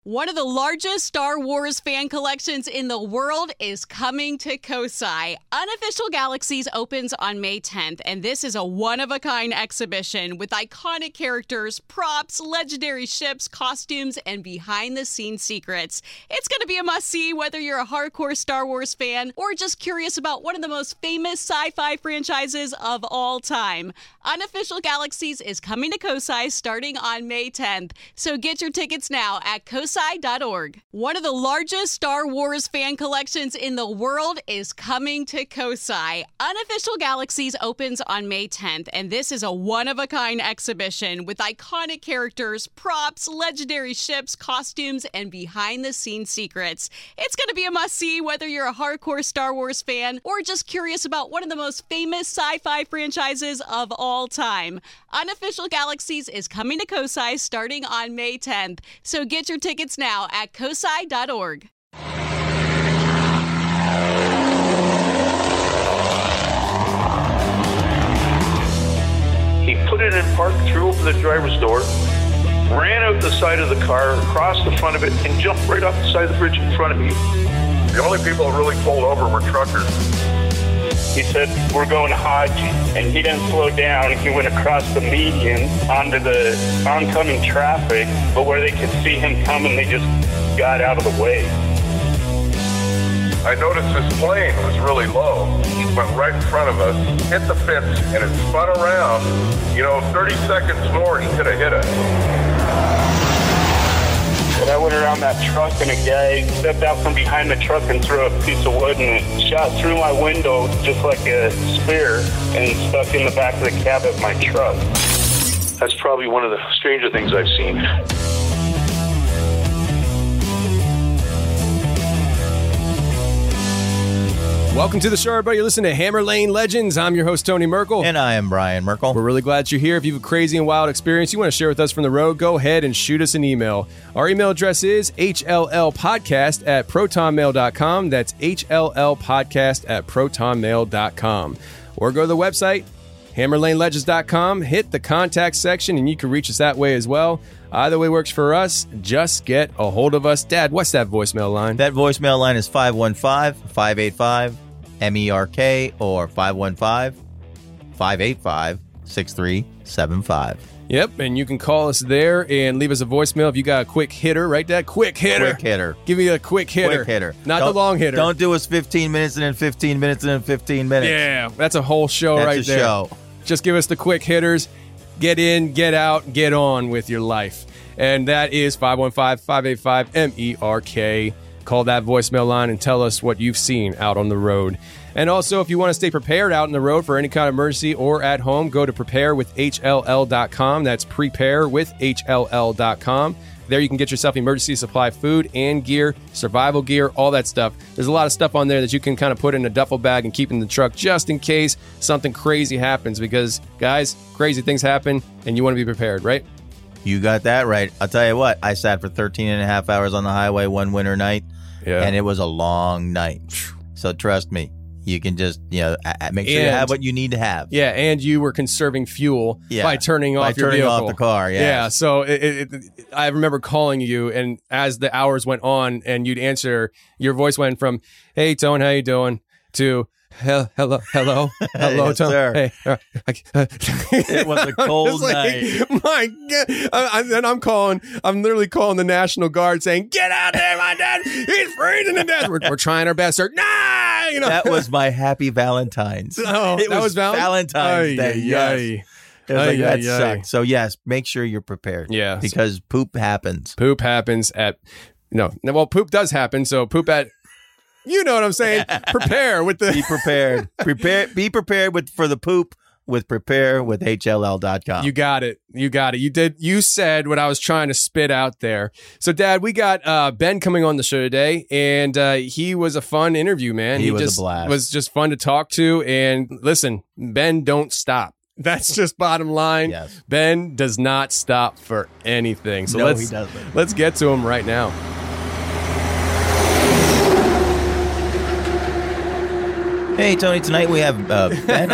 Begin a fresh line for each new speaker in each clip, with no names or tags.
One of the largest Star Wars fan collections in the world is coming to Kosai. Unofficial Galaxies opens on May 10th, and this is a one-of-a-kind exhibition with iconic characters, props, legendary ships, costumes, and behind-the-scenes secrets. It's going to be a must-see whether you're a hardcore Star Wars fan or just curious about one of the most famous sci-fi franchises of all time. Unofficial Galaxies is coming to Kosai starting on May 10th, so get your tickets now at kosai.org. One of the largest Star Wars fan collections in the world is coming to Kosai. Unofficial Galaxies opens on May 10th, and this is a one-of-a-kind exhibition with iconic characters, props, legendary ships, costumes, and behind-the-scenes secrets. It's going to be a must-see whether you're a hardcore Star Wars fan or just curious about one of the most famous sci-fi franchises of all time. Unofficial Galaxies is coming to Kosai starting on May 10th, so get your tickets now at kosai.org.
He put it in park, threw open the driver's door, ran out the side of the car, across the front of it, and jumped right off the side of the bridge in front of me.
The only people who really pulled over were truckers.
He said, "We're going Hodge," and he didn't slow down. He went across the median onto the oncoming traffic, but where they could see him coming, they just got out of the way.
I noticed this plane was really low. It went right in front of us, hit the fence, and it spun around. 30 seconds more, he could have hit us.
And I went around that truck, and a guy stepped out from behind the truck and threw a piece of wood, and it shot through my window just like a spear and stuck in the back of the cab of my truck.
That's probably one of the stranger things I've seen.
Welcome to the show, everybody. You're listening to Hammer Lane Legends. I'm your host, Tony Merkel.
And I am Brian Merkel.
We're really glad you're here. If you have a crazy and wild experience you want to share with us from the road, go ahead and shoot us an email. Our email address is hllpodcast@protonmail.com. That's hllpodcast@protonmail.com. Or go to the website, hammerlanelegends.com. Hit the contact section, and you can reach us that way as well. Either way works for us. Just get a hold of us. Dad, what's that voicemail line?
That voicemail line is 515-585-MERK or 515-585-6375.
Yep, and you can call us there and leave us a voicemail if you got a quick hitter, right, Dad? Quick hitter.
Quick hitter.
Give me a quick hitter.
Quick hitter.
Not the long hitter.
Don't do us 15 minutes and then 15 minutes and then 15 minutes.
Yeah, that's a whole show
That's
right
a
there.
show.
Just give us the quick hitters. Get in, get out, get on with your life. And that is 515-585-MERK. Call that voicemail line and tell us what you've seen out on the road. And also, if you want to stay prepared out on the road for any kind of emergency or at home, go to preparewithhll.com. That's preparewithhll.com. There you can get yourself emergency supply food and gear, survival gear, all that stuff. There's a lot of stuff on there that you can kind of put in a duffel bag and keep in the truck just in case something crazy happens. Because, guys, crazy things happen and you want to be prepared, right?
You got that right. I'll tell you what, I sat for 13 and a half hours on the highway one winter night, and it was a long night. So trust me, you can just, make sure you have what you need to have.
Yeah, and you were conserving fuel by turning off your vehicle.
Off the car,
Yeah, so I remember calling you, and as the hours went on and you'd answer, your voice went from, "Hey, Tone, how you doing?" to, hello, Tone.
Sir.
Hey.
It was a cold night.
My God. And I'm literally calling the National Guard saying, "Get out there, my dad. He's freezing to death. We're trying our best, sir." Nah!
That was my happy Valentine's.
Oh,
it
was
Valentine's Day. Yes. It was like, that sucked. So, yes, make sure you're prepared.
Yeah.
Because poop happens.
Poop happens poop does happen. So poop at... You know what I'm saying? Prepare with the...
Be prepared. Be prepared for the poop with preparewithhll.com.
You got it. You said what I was trying to spit out there. So, Dad, we got Ben coming on the show today, and he was a fun interview, man.
He was a blast.
Was just fun to talk to. And listen, Ben don't stop. That's just bottom line.
Yes.
Ben does not stop for anything. So
he doesn't.
Let's get to him right now.
Hey, Tony, tonight we have Ben.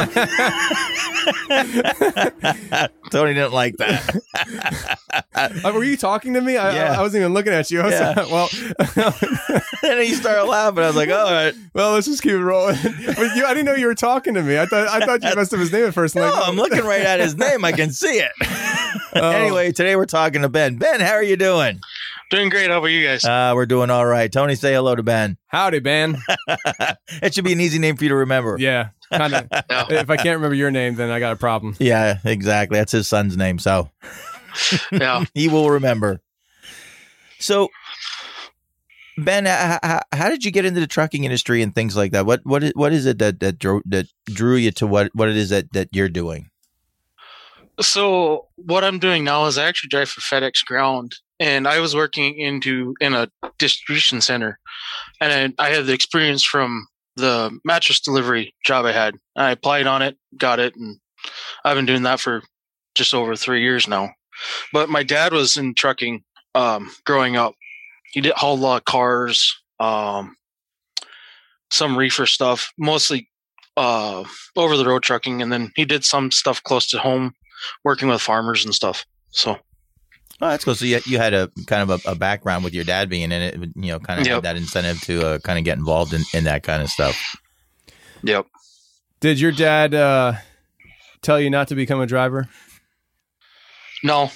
Tony didn't like that.
Were you talking to me?
Yeah.
I wasn't even looking at you. I was well,
and he started laughing. I was like, all right.
Well, let's just keep it rolling. But I didn't know you were talking to me. I thought you messed up his name at first.
No, I'm looking right at his name. I can see it. Anyway, today we're talking to Ben. Ben, how are you doing?
Doing great. How about you guys?
We're doing all right. Tony, say hello to Ben.
Howdy, Ben.
It should be an easy name for you to remember.
Yeah, kind of. If I can't remember your name, then I got a problem.
Yeah, exactly. That's his son's name, so
Yeah.
he will remember. So, Ben, how did you get into the trucking industry and things like that? What is it that drew you to what it is that you're doing?
So what I'm doing now is I actually drive for FedEx Ground, and I was working in a distribution center, and I had the experience from the mattress delivery job I had. I applied on it, got it, and I've been doing that for just over 3 years now. But my dad was in trucking growing up. He did haul a lot of cars, some reefer stuff, mostly over the road trucking, and then he did some stuff close to home, working with farmers and stuff. So,
oh, that's cool. So you had a kind of a background with your dad being in it, kind of had that incentive to kind of get involved in that kind of stuff.
Yep.
Did your dad tell you not to become a driver?
No.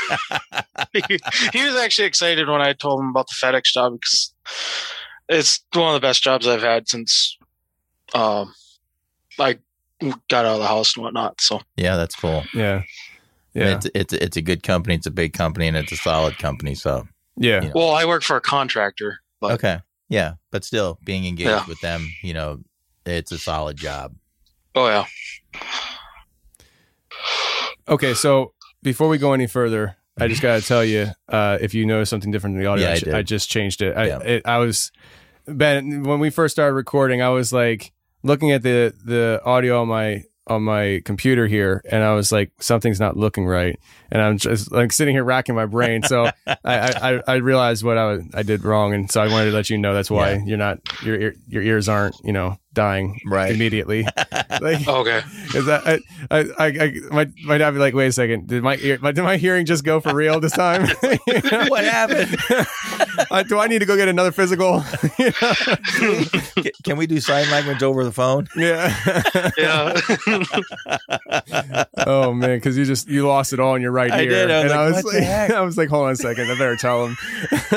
He was actually excited when I told him about the FedEx job because it's one of the best jobs I've had since I got out of the house and whatnot. So
yeah, that's cool.
Yeah.
It's a good company. It's a big company, and it's a solid company. So
yeah.
Well, I work for a contractor. But
okay. Yeah, but still being engaged with them, it's a solid job.
Oh yeah.
Okay, so before we go any further, I just got to tell you, if you notice something different in the audio, I just changed it. I was, Ben, when we first started recording, I was like looking at the audio on my computer here, and I was like, something's not looking right, and I'm just like sitting here racking my brain. So I realized what I did wrong, and so I wanted to let you know that's why you're not your ears aren't dying immediately. Like,
okay.
Is that my dad be like, wait a second, did my hearing just go for real this time?
What happened?
Do I need to go get another physical?
Can we do sign language over the phone?
Yeah.
Yeah.
Oh man, because you lost it all in your right ear.
I did. I
was like, hold on a second, I better tell him.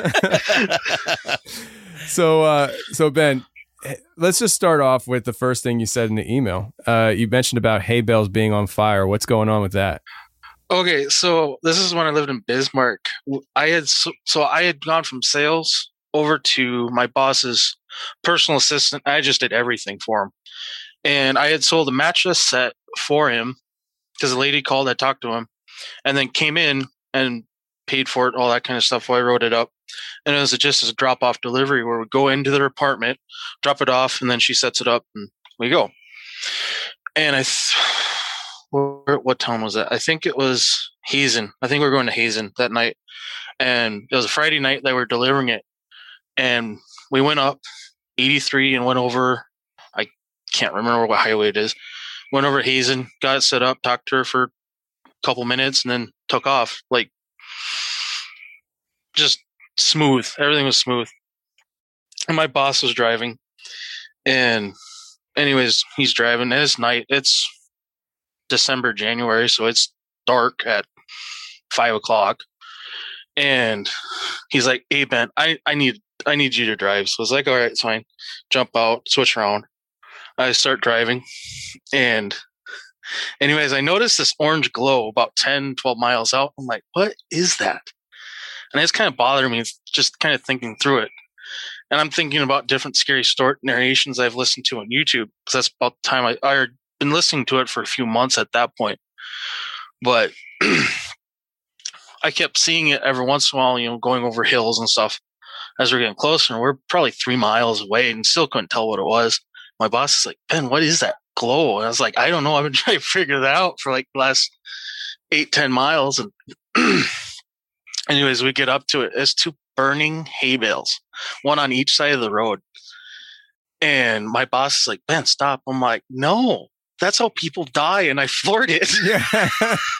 So Ben, let's just start off with the first thing you said in the email. You mentioned about hay bales being on fire. What's going on with that?
Okay, so this is when I lived in Bismarck. I had gone from sales over to my boss's personal assistant. I just did everything for him, and I had sold a mattress set for him because a lady called. I talked to him, and then came in and paid for it, all that kind of stuff. While I wrote it up. And it was just a drop-off delivery where we go into their apartment, drop it off, and then she sets it up, and we go. And what town was that? I think it was Hazen. I think we were going to Hazen that night. And it was a Friday night that we were delivering it. And we went up 83 and went over, I can't remember what highway it is. Went over Hazen, got it set up, talked to her for a couple minutes, and then took off. Like, just smooth. Everything was smooth. And my boss was driving. And anyways, he's driving. And it's night. It's December, January, so it's dark at 5:00. And he's like, "Hey Ben, I need you to drive." So I was like, "All right, it's fine." Jump out, switch around. I start driving. And anyways, I noticed this orange glow about 10, 12 miles out. I'm like, what is that? And it's kind of bothering me, just kind of thinking through it. And I'm thinking about different scary story narrations I've listened to on YouTube, because that's about the time I had been listening to it for a few months at that point. But I kept seeing it every once in a while, going over hills and stuff as we're getting closer. And we're probably 3 miles away and still couldn't tell what it was. My boss is like, "Ben, what is that glow?" And I was like, "I don't know. I've been trying to figure that out for like the last 8-10 miles." And anyways, we get up to it. It's 2 burning hay bales, one on each side of the road. And my boss is like, Ben, stop. I'm like, no, that's how people die. And I floored it.
Yeah.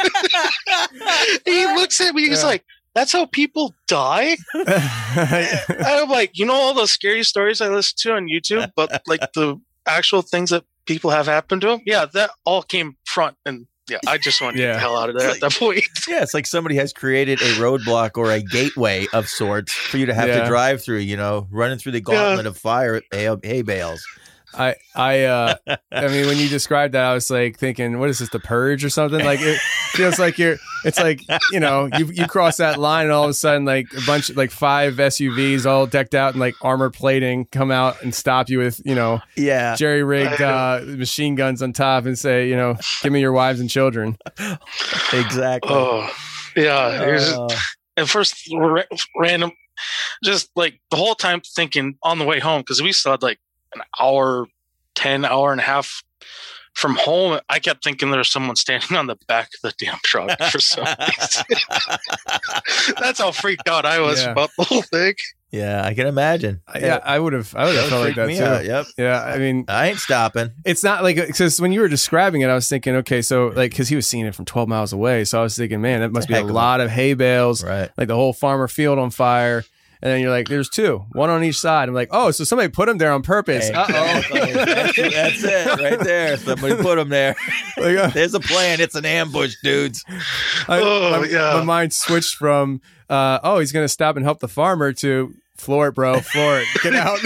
He looks at me. He's like, that's how people die? I'm like, you know, all those scary stories I listen to on YouTube, but like the actual things that people have happened to them. Yeah, that all came front. And yeah, I just want to get the hell out of there at that point.
Yeah, it's like somebody has created a roadblock or a gateway of sorts for you to have to drive through, you know, running through the gauntlet of fire hay bales.
I mean, when you described that, I was like thinking, what is this, The Purge or something? Like it feels like it's like, you know, you cross that line and all of a sudden like a bunch, like 5 SUVs all decked out in like armor plating come out and stop you with, you know, jerry rigged machine guns on top and say, you know, give me your wives and children.
Exactly.
Oh, yeah. And first random, just like the whole time thinking on the way home, because we still had like an hour and a half from home. I kept thinking there was someone standing on the back of the damn truck for some reason. That's how freaked out I was about the whole thing.
Yeah, I can imagine.
Yeah, I would have felt like that too.
Out. Yep.
Yeah, I mean,
I ain't stopping.
It's not like, because when you were describing it, I was thinking, okay, so like, because he was seeing it from 12 miles away, so I was thinking, man, that must be a lot of hay bales,
right?
Like the whole farmer field on fire. And then you're like, there's 2, one on each side. I'm like, oh, so somebody put them there on purpose.
Hey, that's it right there. Somebody put them there. There's a plan. It's an ambush, dudes.
My mind switched from, he's going to stop and help the farmer to floor it, bro. Floor it. Get out.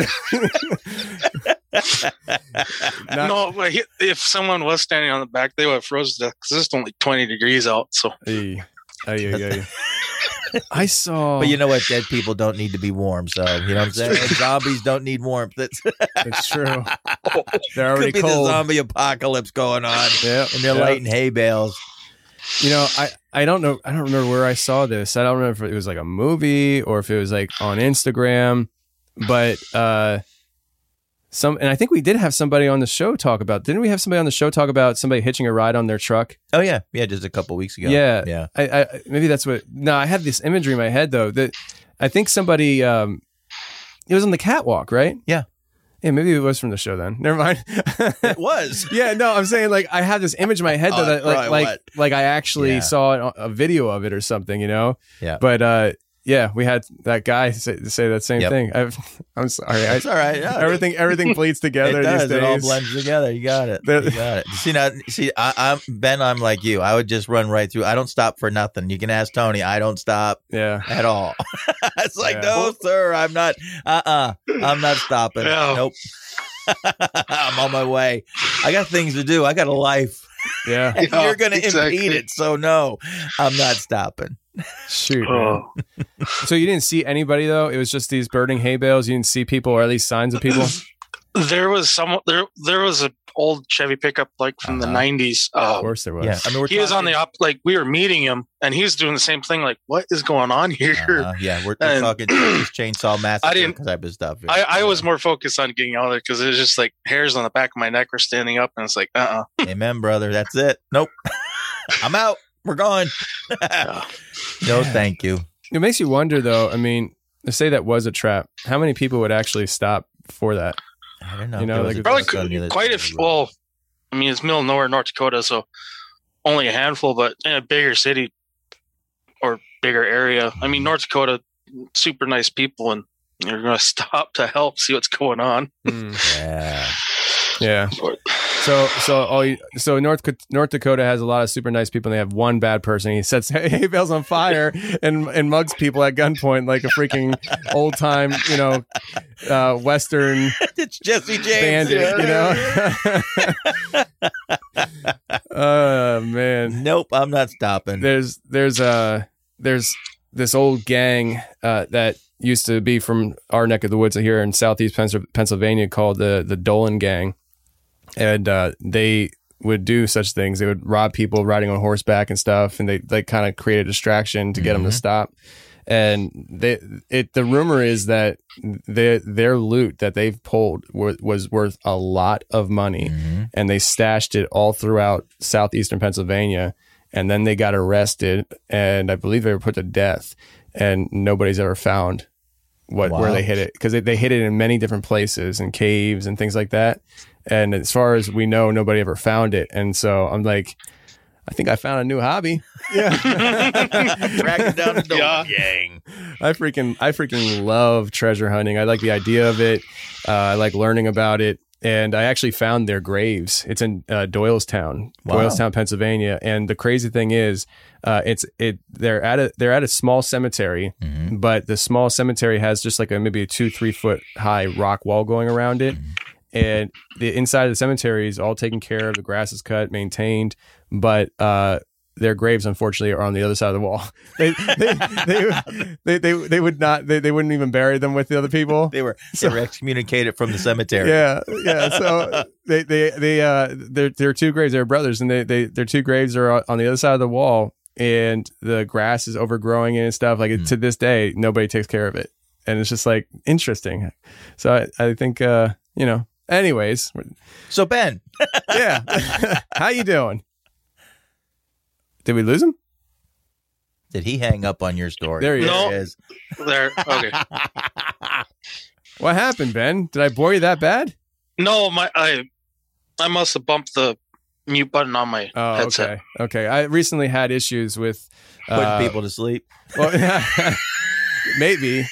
No, but if someone was standing on the back, they would have frozen because it's only 20 degrees out. So.
I saw,
but you know what? Dead people don't need to be warm, so you know what I'm saying. Zombies don't need warmth. It's
true. They're already
could be
cold.
The zombie apocalypse going on, and they're lighting hay bales.
You know, I don't know. I don't remember where I saw this. I don't remember if it was like a movie or if it was like on Instagram, but and I think we did have somebody on the show talk about. Didn't we have somebody on the show talk about somebody hitching a ride on their truck?
Oh yeah, just a couple weeks ago.
Yeah. I maybe that's what. No, I have this imagery in my head though that I think somebody. It was on the catwalk, right?
Yeah.
Yeah, maybe it was from the show then. Never mind.
It was.
Yeah, no, I'm saying like I have this image in my head though that like I actually saw a video of it or something, you know.
Yeah.
But yeah, we had that guy say that same thing. I'm sorry.
It's all right. Yeah,
everything bleeds together.
It does.
These days.
It all blends together. You got it. See, I'm Ben. I'm like you. I would just run right through. I don't stop for nothing. You can ask Tony. I don't stop. At all. It's like, no, sir. I'm not. I'm not stopping. Nope. I'm on my way. I got things to do. I got a life.
Yeah.
And you're going to impede it. So no, I'm not stopping.
Shoot. So you didn't see anybody though? It was just these burning hay bales. You didn't see people, or at least signs of people.
There was there was an old Chevy pickup like from the 90s.
Of course there was.
Yeah. I mean,
he was on the like we were meeting him and he was doing the same thing. Like, what is going on here?
Yeah, we're talking Chainsaw Massacre type of stuff.
I was more focused on getting out of there because it was just like hairs on the back of my neck were standing up, and it's like,
Amen, brother. That's it. Nope. I'm out. We're gone. No, thank you.
It makes you wonder, though. I mean, to say that was a trap, how many people would actually stop for that?
I don't know.
You know, like
probably quite a few. Well, I mean, it's middle of nowhere, North Dakota, so only a handful. But in a bigger city or bigger area, I mean, North Dakota, super nice people, and you're going to stop to help see what's going on.
Yeah. So North Dakota has a lot of super nice people, and they have one bad person. He sets hay bales on fire and mugs people at gunpoint like a freaking old time, you know, Western.
It's Jesse James,
bandit, you know. Oh man,
nope, I'm not stopping.
There's this old gang that used to be from our neck of the woods here in southeast Pennsylvania called the Dolan Gang. And they would do such things. They would rob people riding on horseback and stuff, and they kind of create a distraction to get them to stop. And the rumor is that their loot that they've pulled was worth a lot of money, and they stashed it all throughout southeastern Pennsylvania. And then they got arrested, and I believe they were put to death, and nobody's ever found where they hid it, because they hid it in many different places and caves and things like that. And as far as we know, nobody ever found it. And so I'm like, I think I found a new hobby. Yeah.
Tracking down the door.
Yeah.
Gang.
I freaking love treasure hunting. I like the idea of it. I like learning about it. And I actually found their graves. It's in Doylestown, Doylestown, Pennsylvania. And the crazy thing is, they're at a small cemetery, but the small cemetery has just like maybe a 2-3 foot high rock wall going around it. And the inside of the cemetery is all taken care of. The grass is cut, maintained, but their graves, unfortunately, are on the other side of the wall. They would not. They wouldn't even bury them with the other people.
They were excommunicated from the cemetery.
Yeah. So their two graves. They're brothers, and their two graves are on the other side of the wall, and the grass is overgrowing and stuff. Like to this day, nobody takes care of it, and it's just like interesting. So I think Anyways,
so Ben,
yeah, how you doing? Did we lose him?
Did he hang up on your story?
There he is.
There. Okay.
What happened, Ben? Did I bore you that bad?
No, I must have bumped the mute button on my headset.
Okay. I recently had issues with
putting people to sleep.
Well, maybe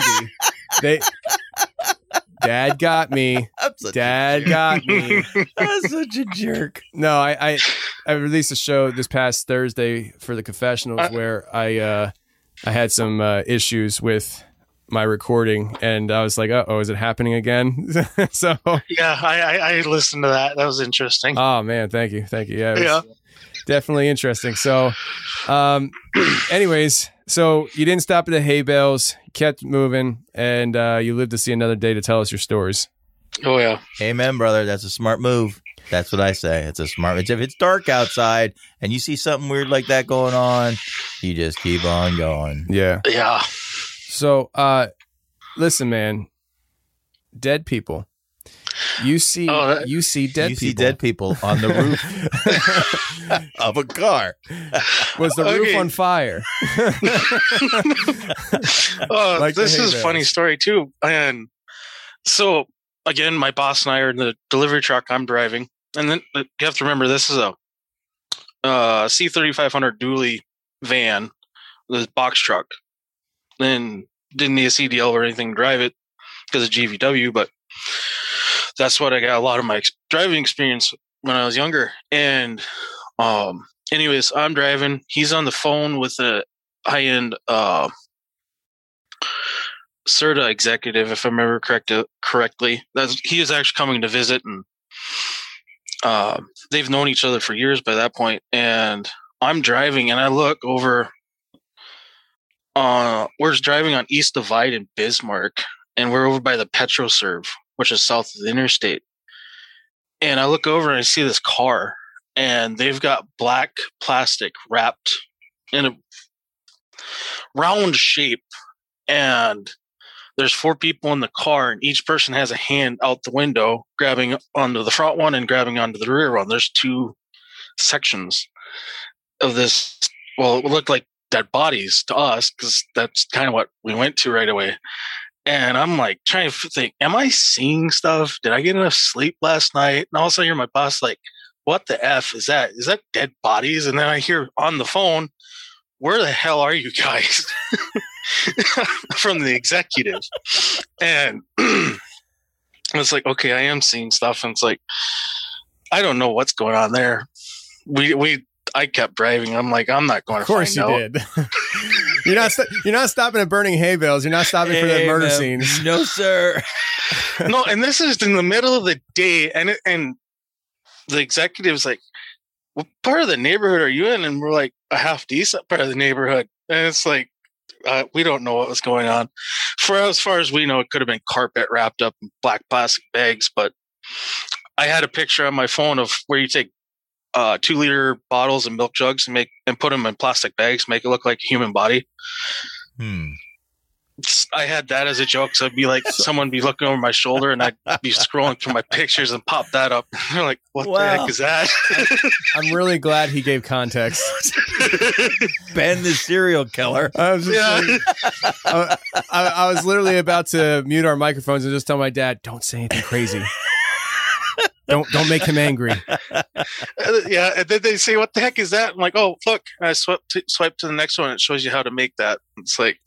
Dad got me. Dad got me.
That's such a jerk.
No, I released a show this past Thursday for the confessionals where I had some issues with my recording, and I was like, "Oh, is it happening again?" So
yeah, I listened to that. That was interesting.
Oh man, thank you. Yeah, it was definitely interesting. So, anyways. So you didn't stop at the hay bales, kept moving, and you lived to see another day to tell us your stories.
Oh, yeah.
Amen, brother. That's a smart move. That's what I say. It's a smart move. If it's dark outside and you see something weird like that going on, you just keep on going.
Yeah.
Yeah.
So, listen, man, dead people. You see dead people
on the roof of a car.
Was the roof on fire?
This is a funny story too. And so again, my boss and I are in the delivery truck I'm driving, and then you have to remember this is a C3500 dually van, the box truck. Then didn't need a CDL or anything to drive it because of GVW, but that's what I got a lot of my driving experience when I was younger. And anyways, I'm driving. He's on the phone with a high-end CERTA executive, if I remember correctly. He is actually coming to visit, and they've known each other for years by that point. And I'm driving, and I look over. We're driving on East Divide in Bismarck, and we're over by the PetroServe, which is south of the interstate. And I look over and I see this car, and they've got black plastic wrapped in a round shape. And there's 4 people in the car, and each person has a hand out the window, grabbing onto the front one and grabbing onto the rear one. There's 2 sections of this. Well, it looked like dead bodies to us, because that's kind of what we went to right away. And I'm like trying to think, am I seeing stuff? Did I get enough sleep last night? And all of a sudden I hear my boss like, what the F is that? Is that dead bodies? And then I hear on the phone, where the hell are you guys? From the executive. And it's like, okay, I am seeing stuff. And it's like, I don't know what's going on there. I kept driving. I'm like, I'm not going to find out.
Of course you did. You're not stopping at burning hay bales. You're not stopping for the murder scenes.
No, sir.
No, and this is in the middle of the day, and the executive's like, "What part of the neighborhood are you in?" And we're like, "A half decent part of the neighborhood." And it's like, we don't know what was going on. For as far as we know, it could have been carpet wrapped up in black plastic bags. But I had a picture on my phone of where you take 2-liter bottles and milk jugs and put them in plastic bags, make it look like a human body. I had that as a joke. So I'd be like, someone be looking over my shoulder and I'd be scrolling through my pictures and pop that up. They're like, what the heck is that?
I'm really glad he gave context.
Ben the serial killer.
I was just I was literally about to mute our microphones and just tell my dad, don't say anything crazy. Don't make him angry.
Yeah, and then they say, what the heck is that? I'm like, oh, look, I swipe to the next one. It shows you how to make that. It's like...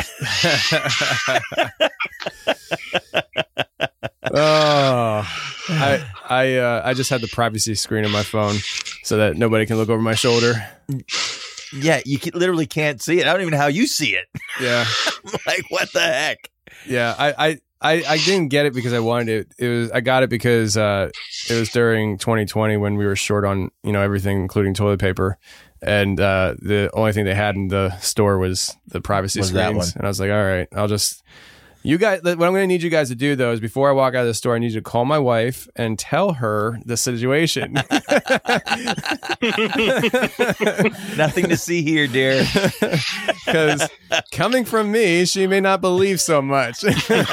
I just had the privacy screen on my phone so that nobody can look over my shoulder.
Yeah, you literally can't see it. I don't even know how you see it.
Yeah.
Like, what the heck?
Yeah, I didn't get it because I wanted it. I got it because it was during 2020 when we were short on everything, including toilet paper, and the only thing they had in the store was the privacy screens. And I was like, all right, you guys. What I'm going to need you guys to do though is before I walk out of the store, I need you to call my wife and tell her the situation.
Nothing to see here, dear.
Because coming from me, she may not believe so much.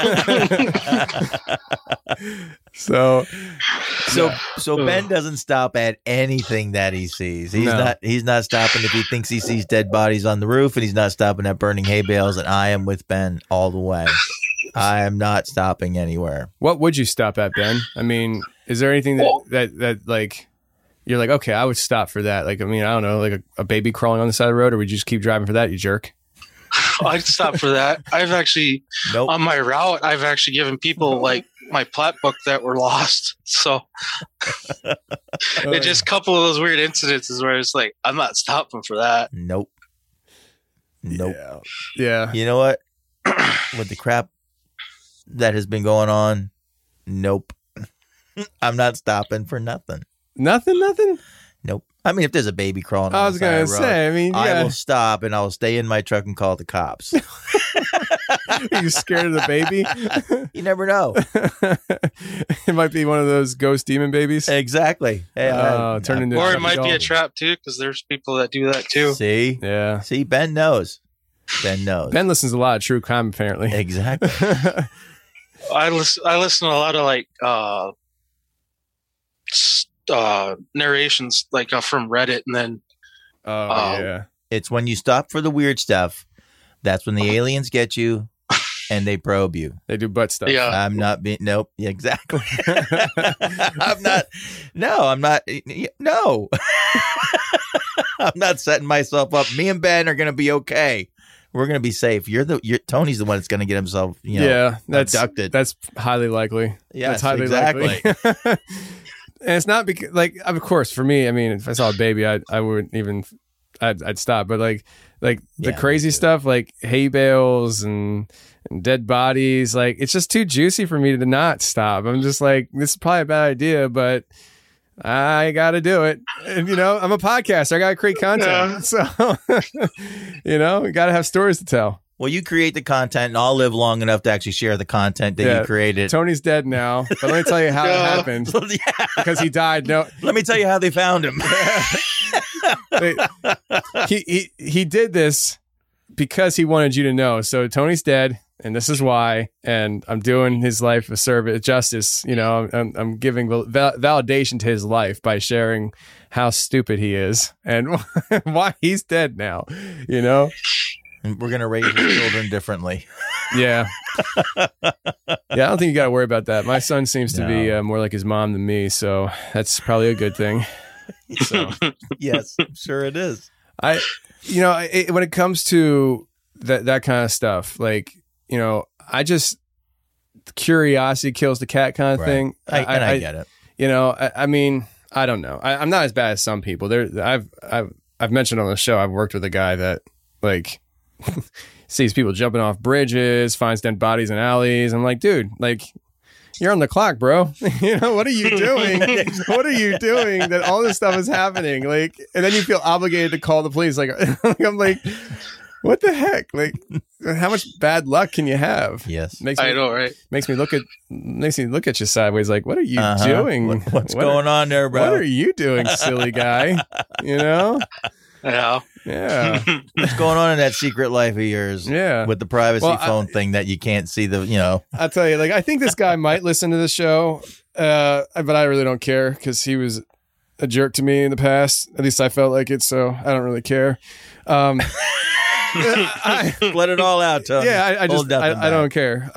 So
Ben doesn't stop at anything that he sees. He's not stopping if he thinks he sees dead bodies on the roof, and he's not stopping at burning hay bales. And I am with Ben all the way. I am not stopping anywhere.
What would you stop at, Ben? I mean, is there anything that like you're like, okay, I would stop for that? Like, I mean, I don't know, like a baby crawling on the side of the road, or would you just keep driving for that, you jerk?
I'd stop for that. I've actually, on my route, I've actually given people like my plat book that were lost. So it's just a couple of those weird incidences where it's like, I'm not stopping for that.
Nope.
Yeah.
You know what? With the crap that has been going on, nope. I'm not stopping for nothing.
Nothing?
Nope. I mean, if there's a baby crawling
I was going to say, I mean, yeah.
I will stop and I will stay in my truck and call the cops.
Are you scared of the baby?
You never know.
It might be one of those ghost demon babies.
Exactly. Hey,
or it might be a trap too, because there's people that do that too.
See?
Yeah.
See, Ben knows. Ben
listens to a lot of true crime, apparently.
Exactly.
I listen to a lot of like narrations like from Reddit, and then
yeah,
it's when you stop for the weird stuff. That's when the aliens get you and they probe you.
They do butt stuff.
Yeah.
I'm not being. Nope. Exactly. I'm not. No. I'm not setting myself up. Me and Ben are going to be okay. We're going to be safe. Tony's the one that's going to get himself, abducted.
That's highly likely.
Yeah,
that's highly
exactly.
likely. And it's not because, like, of course, for me, I mean, if I saw a baby, I wouldn't even, I'd stop. But like the crazy stuff, like hay bales and dead bodies, like it's just too juicy for me to not stop. I'm just like, this is probably a bad idea, but I got to do it. And, I'm a podcaster. I got to create content. So, we got to have stories to tell.
Well, you create the content, and I'll live long enough to actually share the content that you created.
Tony's dead now, but let me tell you how it happened. Because he died. No,
let me tell you how they found him.
He did this because he wanted you to know. So Tony's dead, and this is why. And I'm doing his life a service, justice. I'm giving validation to his life by sharing how stupid he is and why he's dead now.
And we're going to raise the children differently.
Yeah. Yeah, I don't think you got to worry about that. My son seems to be more like his mom than me, so that's probably a good thing. So.
Yes, I'm sure it is.
When it comes to that kind of stuff, like, curiosity kills the cat kind of thing.
I get it.
I mean, I don't know. I'm not as bad as some people. I've mentioned on the show, I've worked with a guy that, like, sees people jumping off bridges, finds dead bodies in alleys. I'm like, dude, like, you're on the clock, bro. What are you doing? What are you doing that all this stuff is happening? Like, and then you feel obligated to call the police. Like, I'm like, what the heck? Like, how much bad luck can you have?
Yes.
I know, right?
Makes me look at you sideways. Like, what are you doing?
What's going on there, bro?
What are you doing, silly guy?
Yeah.
Yeah.
What's going on in that secret life of yours?
Yeah.
With the privacy phone thing that you can't see
I'll tell you, like, I think this guy might listen to the show, but I really don't care because he was a jerk to me in the past. At least I felt like it, so I don't really care.
Let it all out, Tony.
Yeah, I don't care.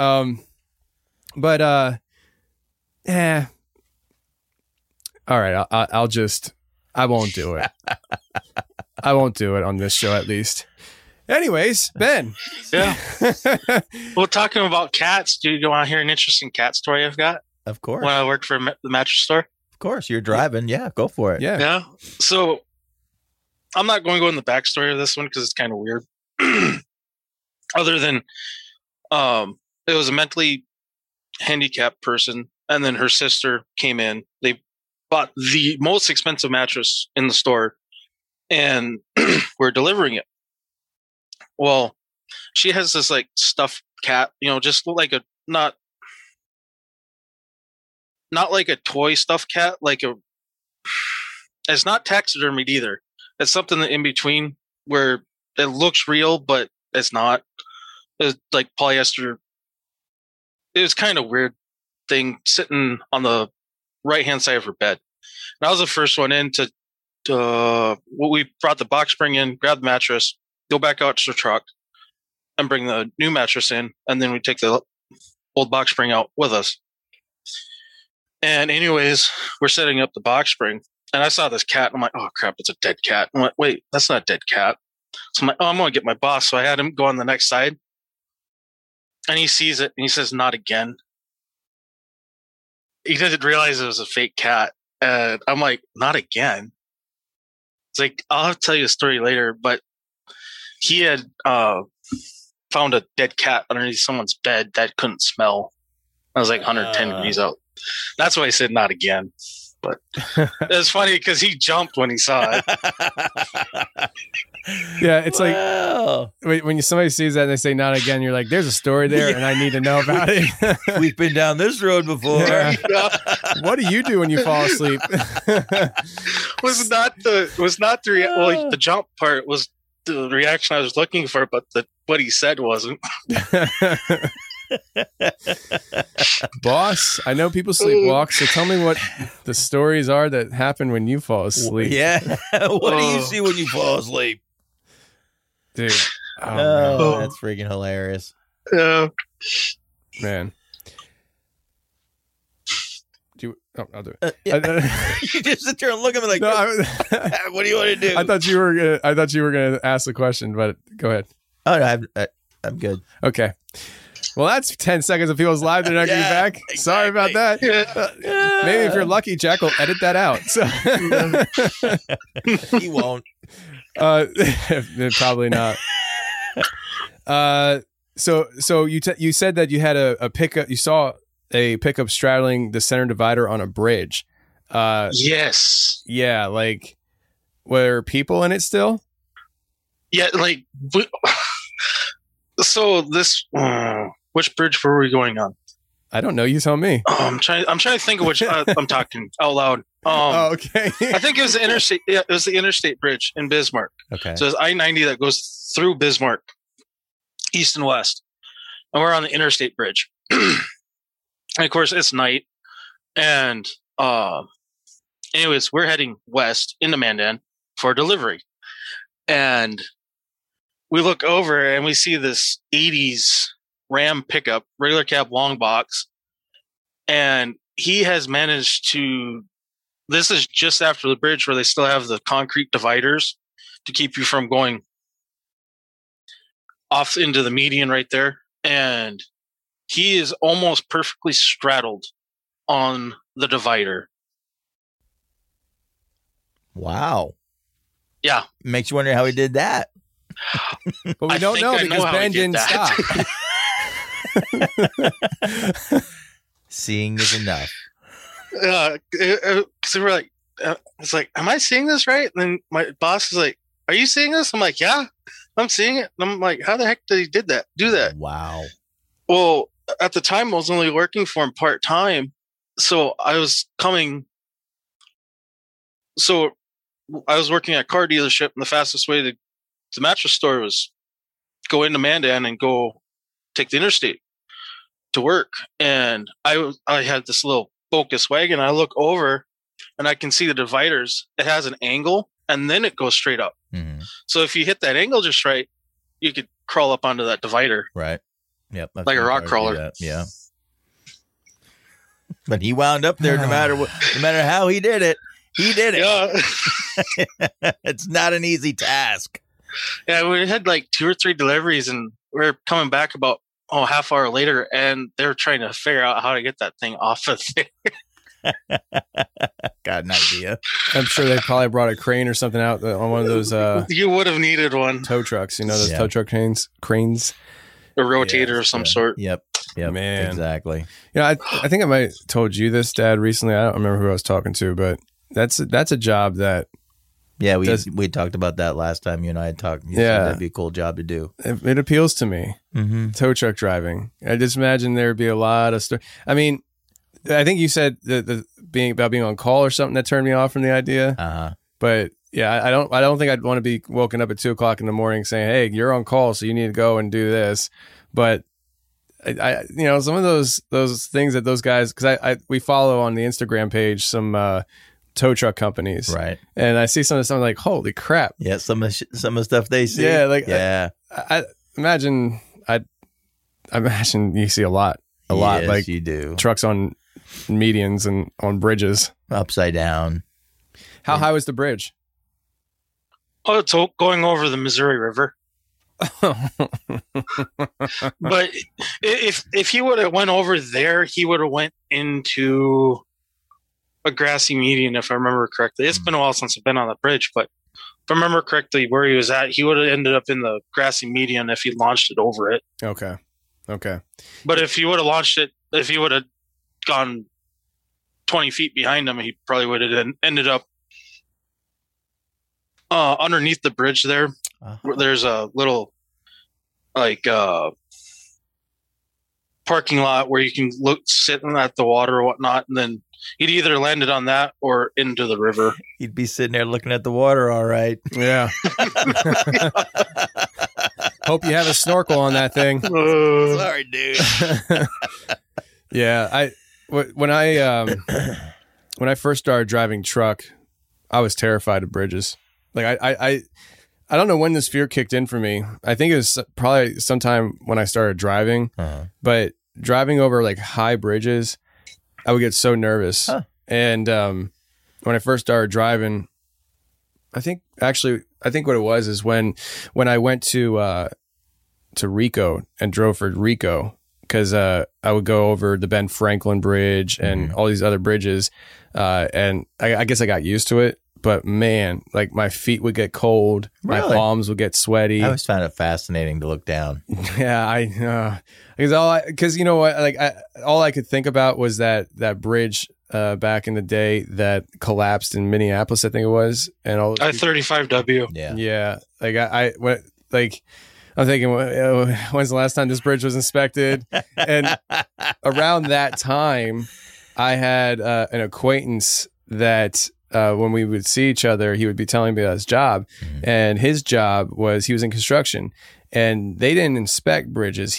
All right, I won't do it. I won't do it on this show, at least. Anyways, Ben.
Yeah. Well, talking about cats, do you want to hear an interesting cat story I've got?
Of course.
When I worked for the mattress store.
Of course, you're driving. Yeah, go for it.
Yeah.
So I'm not going to go in the backstory of this one because it's kind of weird. Other than it was a mentally handicapped person, and then her sister came in. They bought the most expensive mattress in the store, and we're delivering it. Well, she has this like stuffed cat, just like a not like a toy stuffed cat, it's not taxidermied either. It's something in between where it looks real, but it's not. It's like polyester. It was kind of weird thing sitting on the right hand side of her bed. And I was the first one in we brought the box spring in, grab the mattress, go back out to the truck, and bring the new mattress in, and then we take the old box spring out with us. And anyways, we're setting up the box spring, and I saw this cat, and I'm like, oh crap, it's a dead cat. I'm like, wait, that's not a dead cat. So I'm like, oh, I'm going to get my boss. So I had him go on the next side, and he sees it, and he says, not again. He didn't realize it was a fake cat. And I'm like, not again. It's like, I'll have to tell you a story later, but he had found a dead cat underneath someone's bed that couldn't smell. I was like 110 degrees out. That's why I said not again. But it was funny because he jumped when he saw it.
Yeah, it's like when somebody sees that and they say not again, you're like, there's a story there and I need to know about it.
We've been down this road before.
Yeah. What do you do when you fall asleep?
The jump part was the reaction I was looking for, but what he said wasn't.
Boss, I know people sleepwalk, so tell me what the stories are that happen when you fall asleep.
Yeah. What do you see when you fall asleep?
Dude.
Oh, that's freaking hilarious.
Man. I'll do it.
You just sit there and look at me like, what do you want to do?
I thought you were gonna ask the question, but go ahead.
Oh no, I'm good.
Okay. Well, that's 10 seconds of people's live. They're not going to be back. Exactly. Sorry about that. Maybe if you're lucky, Jack will edit that out. So.
He won't.
Probably not. So you said that you had a pickup. You saw a pickup straddling the center divider on a bridge.
Yes.
Yeah. Like, were people in it still?
Yeah. Like, so this. Which bridge were we going on?
I don't know. You tell me.
I'm trying to think of which. I'm talking out loud.
Okay.
I think it was the interstate. Yeah, it was the interstate bridge in Bismarck.
Okay.
So it's I-90 that goes through Bismarck, east and west, and we're on the interstate bridge. And of course, it's night, and anyways, we're heading west into Mandan for delivery, and we look over and we see this 80s Ram pickup, regular cab, long box, and he has managed to. This is just after the bridge where they still have the concrete dividers to keep you from going off into the median right there, and he is almost perfectly straddled on the divider.
Wow.
Yeah,
makes you wonder how he did that.
But we don't know because Ben didn't stop.
Seeing is enough.
So we're like, it's like, am I seeing this right? And then my boss is like, are you seeing this? I'm like, yeah, I'm seeing it. And I'm like, how the heck did he do that?
Wow.
Well, at the time I was only working for him part-time. So I was working at a car dealership, and the fastest way to the mattress store was go into Mandan and go take the interstate to work. And I had this little Focus wagon. I look over and I can see the dividers. It has an angle and then it goes straight up.
Mm-hmm.
So if you hit that angle just right, you could crawl up onto that divider.
Right. Yep.
Like a rock crawler.
Yeah. But he wound up there no matter how he did it. He did it.
Yeah.
It's not an easy task.
Yeah, we had like 2 or 3 deliveries and we are coming back about half hour later, and they're trying to figure out how to get that thing off of there.
Got an idea.
I'm sure they probably brought a crane or something out on one of those.
You would have needed one.
Tow trucks, those tow truck cranes.
A rotator of some sort.
Yep.
Man.
Exactly.
I think I might have told you this, Dad, recently. I don't remember who I was talking to, but that's a job that.
Yeah, we talked about that last time you and I had talked. You said that'd be a cool job to do.
It appeals to me.
Mm-hmm.
Tow truck driving. I just imagine there'd be a lot of stuff. I mean, I think you said the being on call or something that turned me off from the idea.
Uh-huh.
But yeah, I don't think I'd want to be woken up at 2:00 in the morning saying, "Hey, you're on call, so you need to go and do this." But I some of those things that those guys, because we follow on the Instagram page some tow truck companies,
right?
And I see some of the stuff like, holy crap!
Yeah, some of the stuff they see.
Yeah, like
I
imagine you see a lot,
yes,
like
you do
trucks on medians and on bridges
upside down.
How high was the bridge?
Oh, it's going over the Missouri River. But if he would have went over there, he would have went into a grassy median, if I remember correctly. It's been a while since I've been on the bridge, but if I remember correctly where he was at, he would have ended up in the grassy median if he launched it over it.
Okay.
But if he would have launched it, if he would have gone 20 feet behind him, he probably would have ended up underneath the bridge there. Where there's a little parking lot where you can look sitting at the water or whatnot, and then he'd either landed on that or into the river.
He'd be sitting there looking at the water, all right.
Yeah. Hope you have a snorkel on that thing.
Sorry, dude.
Yeah, when I first started driving truck, I was terrified of bridges. Like I don't know when this fear kicked in for me. I think it was probably sometime when I started driving.
Uh-huh.
But driving over like high bridges, I would get so nervous.
Huh.
And when I first started driving, I think what it was is when I went to Rico and drove for Rico, because I would go over the Ben Franklin Bridge and all these other bridges, and I guess I got used to it. But man, like my feet would get cold, my palms would get sweaty.
I always found it fascinating to look down.
Yeah, because you know what, like all I could think about was that bridge back in the day that collapsed in Minneapolis, I think it was, and all
I-35W.
Yeah. Like I'm thinking, when's the last time this bridge was inspected? And around that time, I had an acquaintance that. When we would see each other, he would be telling me about his job, and his job was he was in construction, and they didn't inspect bridges.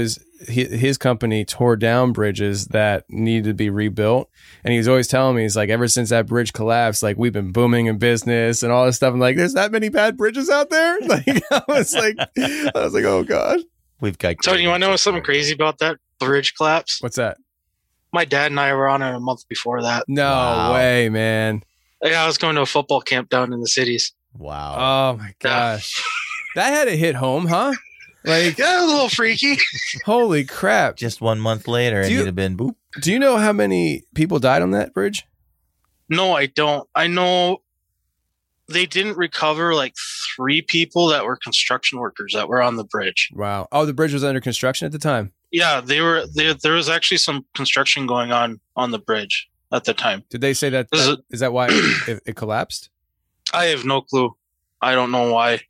His company tore down bridges that needed to be rebuilt, and he was always telling me, he's like, ever since that bridge collapsed, like we've been booming in business and all this stuff. I'm like, there's that many bad bridges out there. Like I was like, oh god.
We've got.
So you want to know something crazy about that bridge collapse?
What's that?
My dad and I were on it a month before that.
No way, man.
Yeah, I was going to a football camp down in the cities.
Wow.
Oh my gosh. That had to hit home, huh? Like,
yeah, a little freaky.
Holy crap.
Just 1 month later, and you'd have been boop.
Do you know how many people died on that bridge?
No, I don't. I know they didn't recover like 3 people that were construction workers that were on the bridge.
Wow. Oh, the bridge was under construction at the time?
Yeah, there was actually some construction going on the bridge at the time.
Did they say that? Is that why it collapsed? I
have no clue. I don't know why.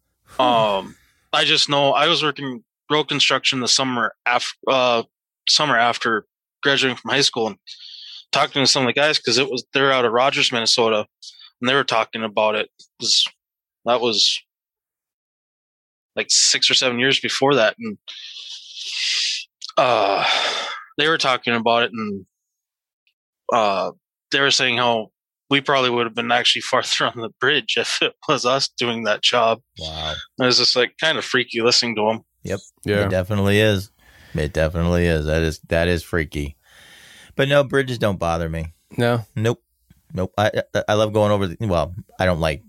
I just know I was working road construction the summer after graduating from high school, and talking to some of the guys because they're out of Rogers, Minnesota, and they were talking about it. That was like 6 or 7 years before that, and they were talking about it, and they were saying how we probably would have been actually farther on the bridge if it was us doing that job.
Wow.
It was just like kind of freaky listening to them.
Yep.
Yeah.
It definitely is. It definitely is. That is freaky. But no, bridges don't bother me.
No.
Nope. I love going over well, I don't like,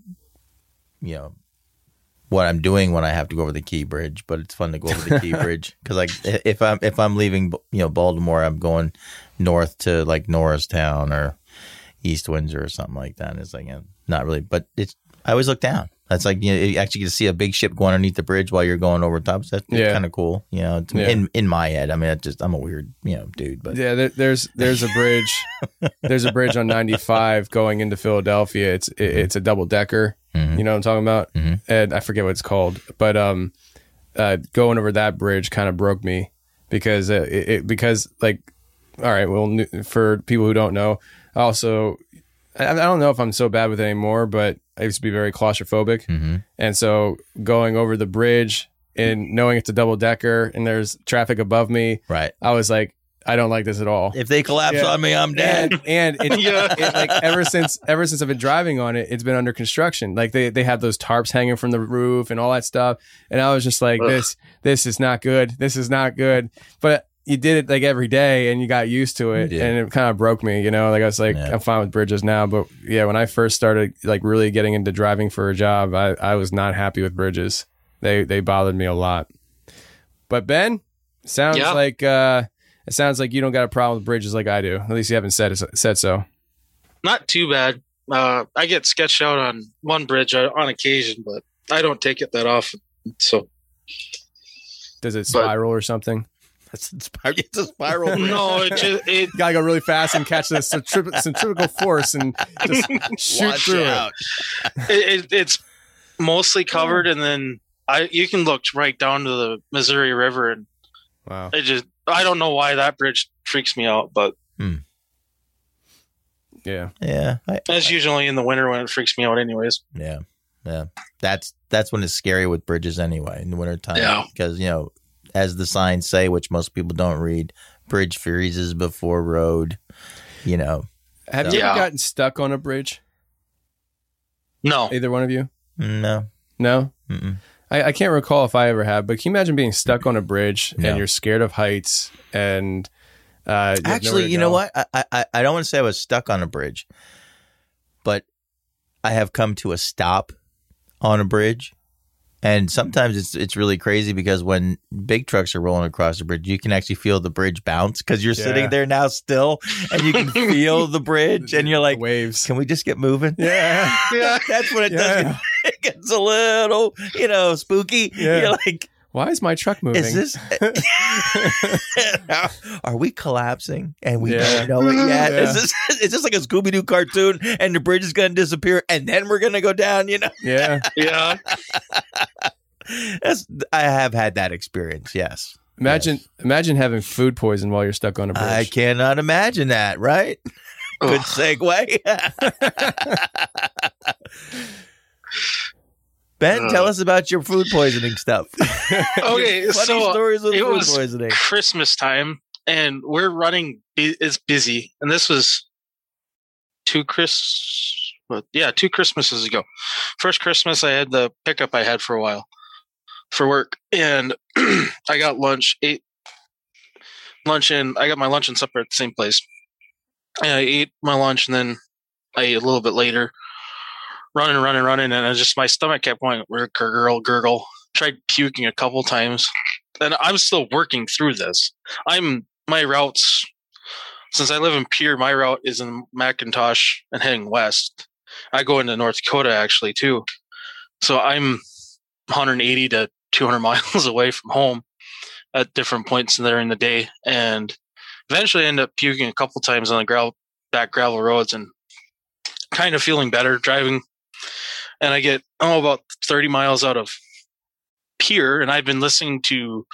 what I'm doing when I have to go over the Key Bridge, but it's fun to go over the Key Bridge because like if I'm leaving Baltimore, I'm going north to like Norristown or East Windsor or something like that. And it's like not really, but I always look down. That's like you actually get to see a big ship go underneath the bridge while you're going over top. So that's kind of cool. In my head. I mean, I'm a weird dude. But
yeah, there's a bridge. There's a bridge on 95 going into Philadelphia. It's a double decker.
Mm-hmm.
You know what I'm talking about?
Mm-hmm.
And I forget what it's called, but going over that bridge kind of broke me because because like, all right, well, for people who don't know, also, I don't know if I'm so bad with it anymore, but I used to be very claustrophobic.
Mm-hmm.
And so going over the bridge and knowing it's a double decker and there's traffic above me,
right,
I was like, I don't like this at all.
If they collapse on me, I'm dead.
And it like ever since I've been driving on it, it's been under construction. Like they have those tarps hanging from the roof and all that stuff. And I was just like, this is not good. This is not good. But you did it like every day and you got used to it, and it kind of broke me, like I was like, I'm fine with bridges now. But yeah, when I first started like really getting into driving for a job, I was not happy with bridges. They bothered me a lot. But Ben, sounds like it sounds like you don't got a problem with bridges like I do. At least you haven't said so.
Not too bad. I get sketched out on one bridge on occasion, but I don't take it that often. So
does it spiral or something?
It's a spiral.
No,
you gotta go really fast and catch the centrifugal force and just shoot through it.
It's mostly covered, and then you can look right down to the Missouri River, and
wow,
I don't know why that bridge freaks me out, but
yeah.
That's usually in the winter when it freaks me out, anyways.
Yeah. That's when it's scary with bridges anyway, in the wintertime.
Yeah,
because as the signs say, which most people don't read, bridge freezes before road. Have
you ever gotten stuck on a bridge?
No.
Either one of you?
No.
Mm-mm. I can't recall if I ever have, but can you imagine being stuck on a bridge and you're scared of heights and
actually, you know what? I don't want to say I was stuck on a bridge, but I have come to a stop on a bridge. And sometimes it's really crazy because when big trucks are rolling across the bridge, you can actually feel the bridge bounce because you're sitting there now still and you can feel the bridge and you're like,
waves.
Can we just get moving?
Yeah.
That's when it does. It gets a little, spooky.
Yeah.
You're like,
why is my truck moving?
Is this? Are we collapsing and we don't know it yet?
Yeah.
Is this like a Scooby-Doo cartoon and the bridge is going to disappear and then we're going to go down?
Yeah.
Yeah.
I have had that experience. Yes.
Imagine having food poison while you're stuck on a bridge.
I cannot imagine that. Right. Good segue. Ben, tell us about your food poisoning stuff.
Okay,
funny stories with
it
food
was
poisoning.
Christmas time, and we're running. It's busy, and this was two Christmases ago. First Christmas, I had the pickup I had for a while for work, and I got ate lunch, and I got my lunch and supper at the same place. And I ate my lunch, and then I ate a little bit later. Running, and my stomach kept going gurgle. Tried puking a couple times, and I'm still working through this. My routes, since I live in Pierre, my route is in McIntosh and heading west. I go into North Dakota actually too, so I'm 180 to 200 miles away from home at different points during the day, and eventually I end up puking a couple times on the back gravel roads, and kind of feeling better driving. And I get about 30 miles out of Pierre, and I've been listening to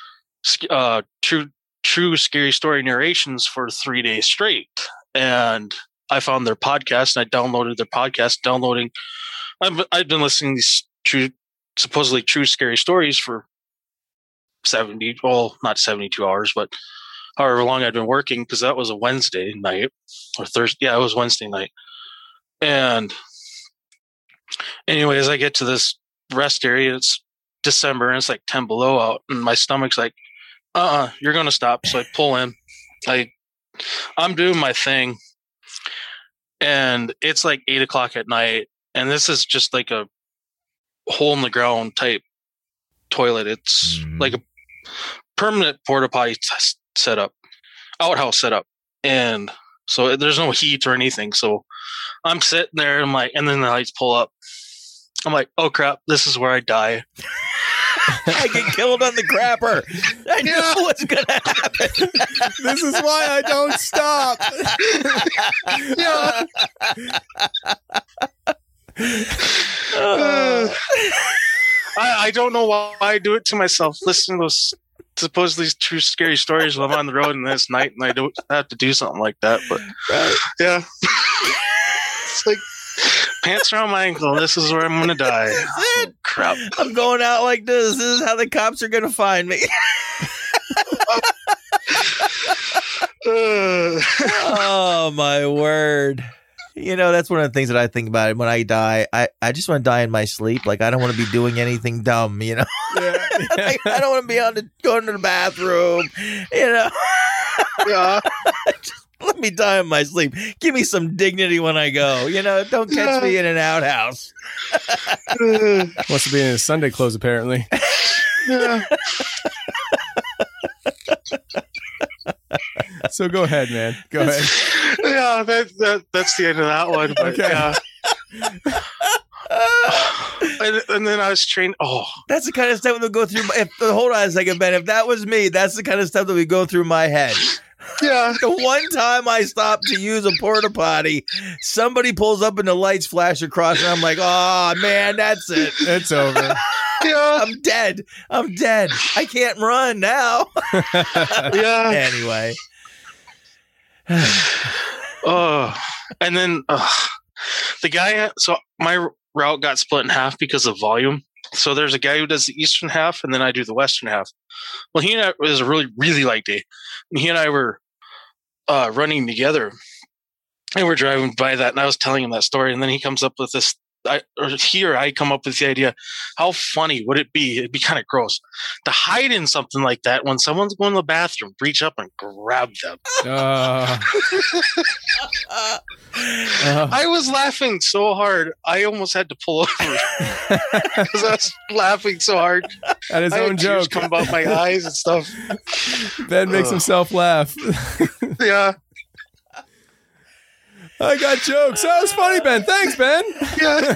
true scary story narrations for 3 days straight. And I found their podcast, and I downloaded their podcast. I've been listening to these true supposedly true scary stories for 70, well, not 72 hours, but however long I'd been working, because that was a Wednesday night or Thursday. Yeah, it was Wednesday night. And anyways, I get to this rest area. It's December and it's like 10 below out, and my stomach's like, you're going to stop. So I pull in. I'm doing my thing, and it's like 8 o'clock at night, and this is just like a hole in the ground type toilet. It's like a permanent porta potty setup, outhouse setup, and so there's no heat or anything. So I'm sitting there, and I'm like, and then the lights pull up. I'm like, oh crap, this is where I die.
I get killed on the crapper. I knew what's gonna happen.
This is why I don't stop.
I don't know why I do it to myself. Listen to those supposedly true scary stories while I'm on the road and this night, and I don't have to do something like that. But yeah, it's like pants around my ankle. This is where I'm gonna die. Oh, crap!
I'm going out like this. This is how the cops are gonna find me. Oh my word. You know, that's one of the things that I think about when I die. I just want to die in my sleep. Like, I don't want to be doing anything dumb, you know?
Yeah.
Like, I don't want to be going to the bathroom, you know?
Yeah.
Just let me die in my sleep. Give me some dignity when I go, you know? Don't catch me in an outhouse.
Wants to be in his Sunday clothes, apparently.
Yeah.
So go ahead, man. Go ahead.
Yeah, that's the end of that one. But,
Okay.
And then I was trained. Oh,
that's the kind of stuff that would go through. Hold on a second, Ben. If that was me, that's the kind of stuff that would go through my head.
yeah.
The one time I stopped to use a porta potty, somebody pulls up and the lights flash across, and I'm like, oh man, that's it.
It's over.
Yeah.
I'm dead. I can't run now.
Yeah.
Anyway.
Oh, and then the guy. So my route got split in half because of volume. So there's a guy who does the eastern half, and then I do the western half. Well, he and I, it was a really, really light day, and he and I were running together, and we're driving by that, and I was telling him that story, and then he comes up with this. I come up with the idea, how funny would it be? It'd be kind of gross to hide in something like that when someone's going to the bathroom, reach up and grab them. I was laughing so hard, I almost had to pull over because I was laughing so hard.
At his own joke.
Come out my eyes and stuff.
Ben makes himself laugh.
Yeah.
I got jokes. That was funny, Ben. Thanks, Ben.
Yeah.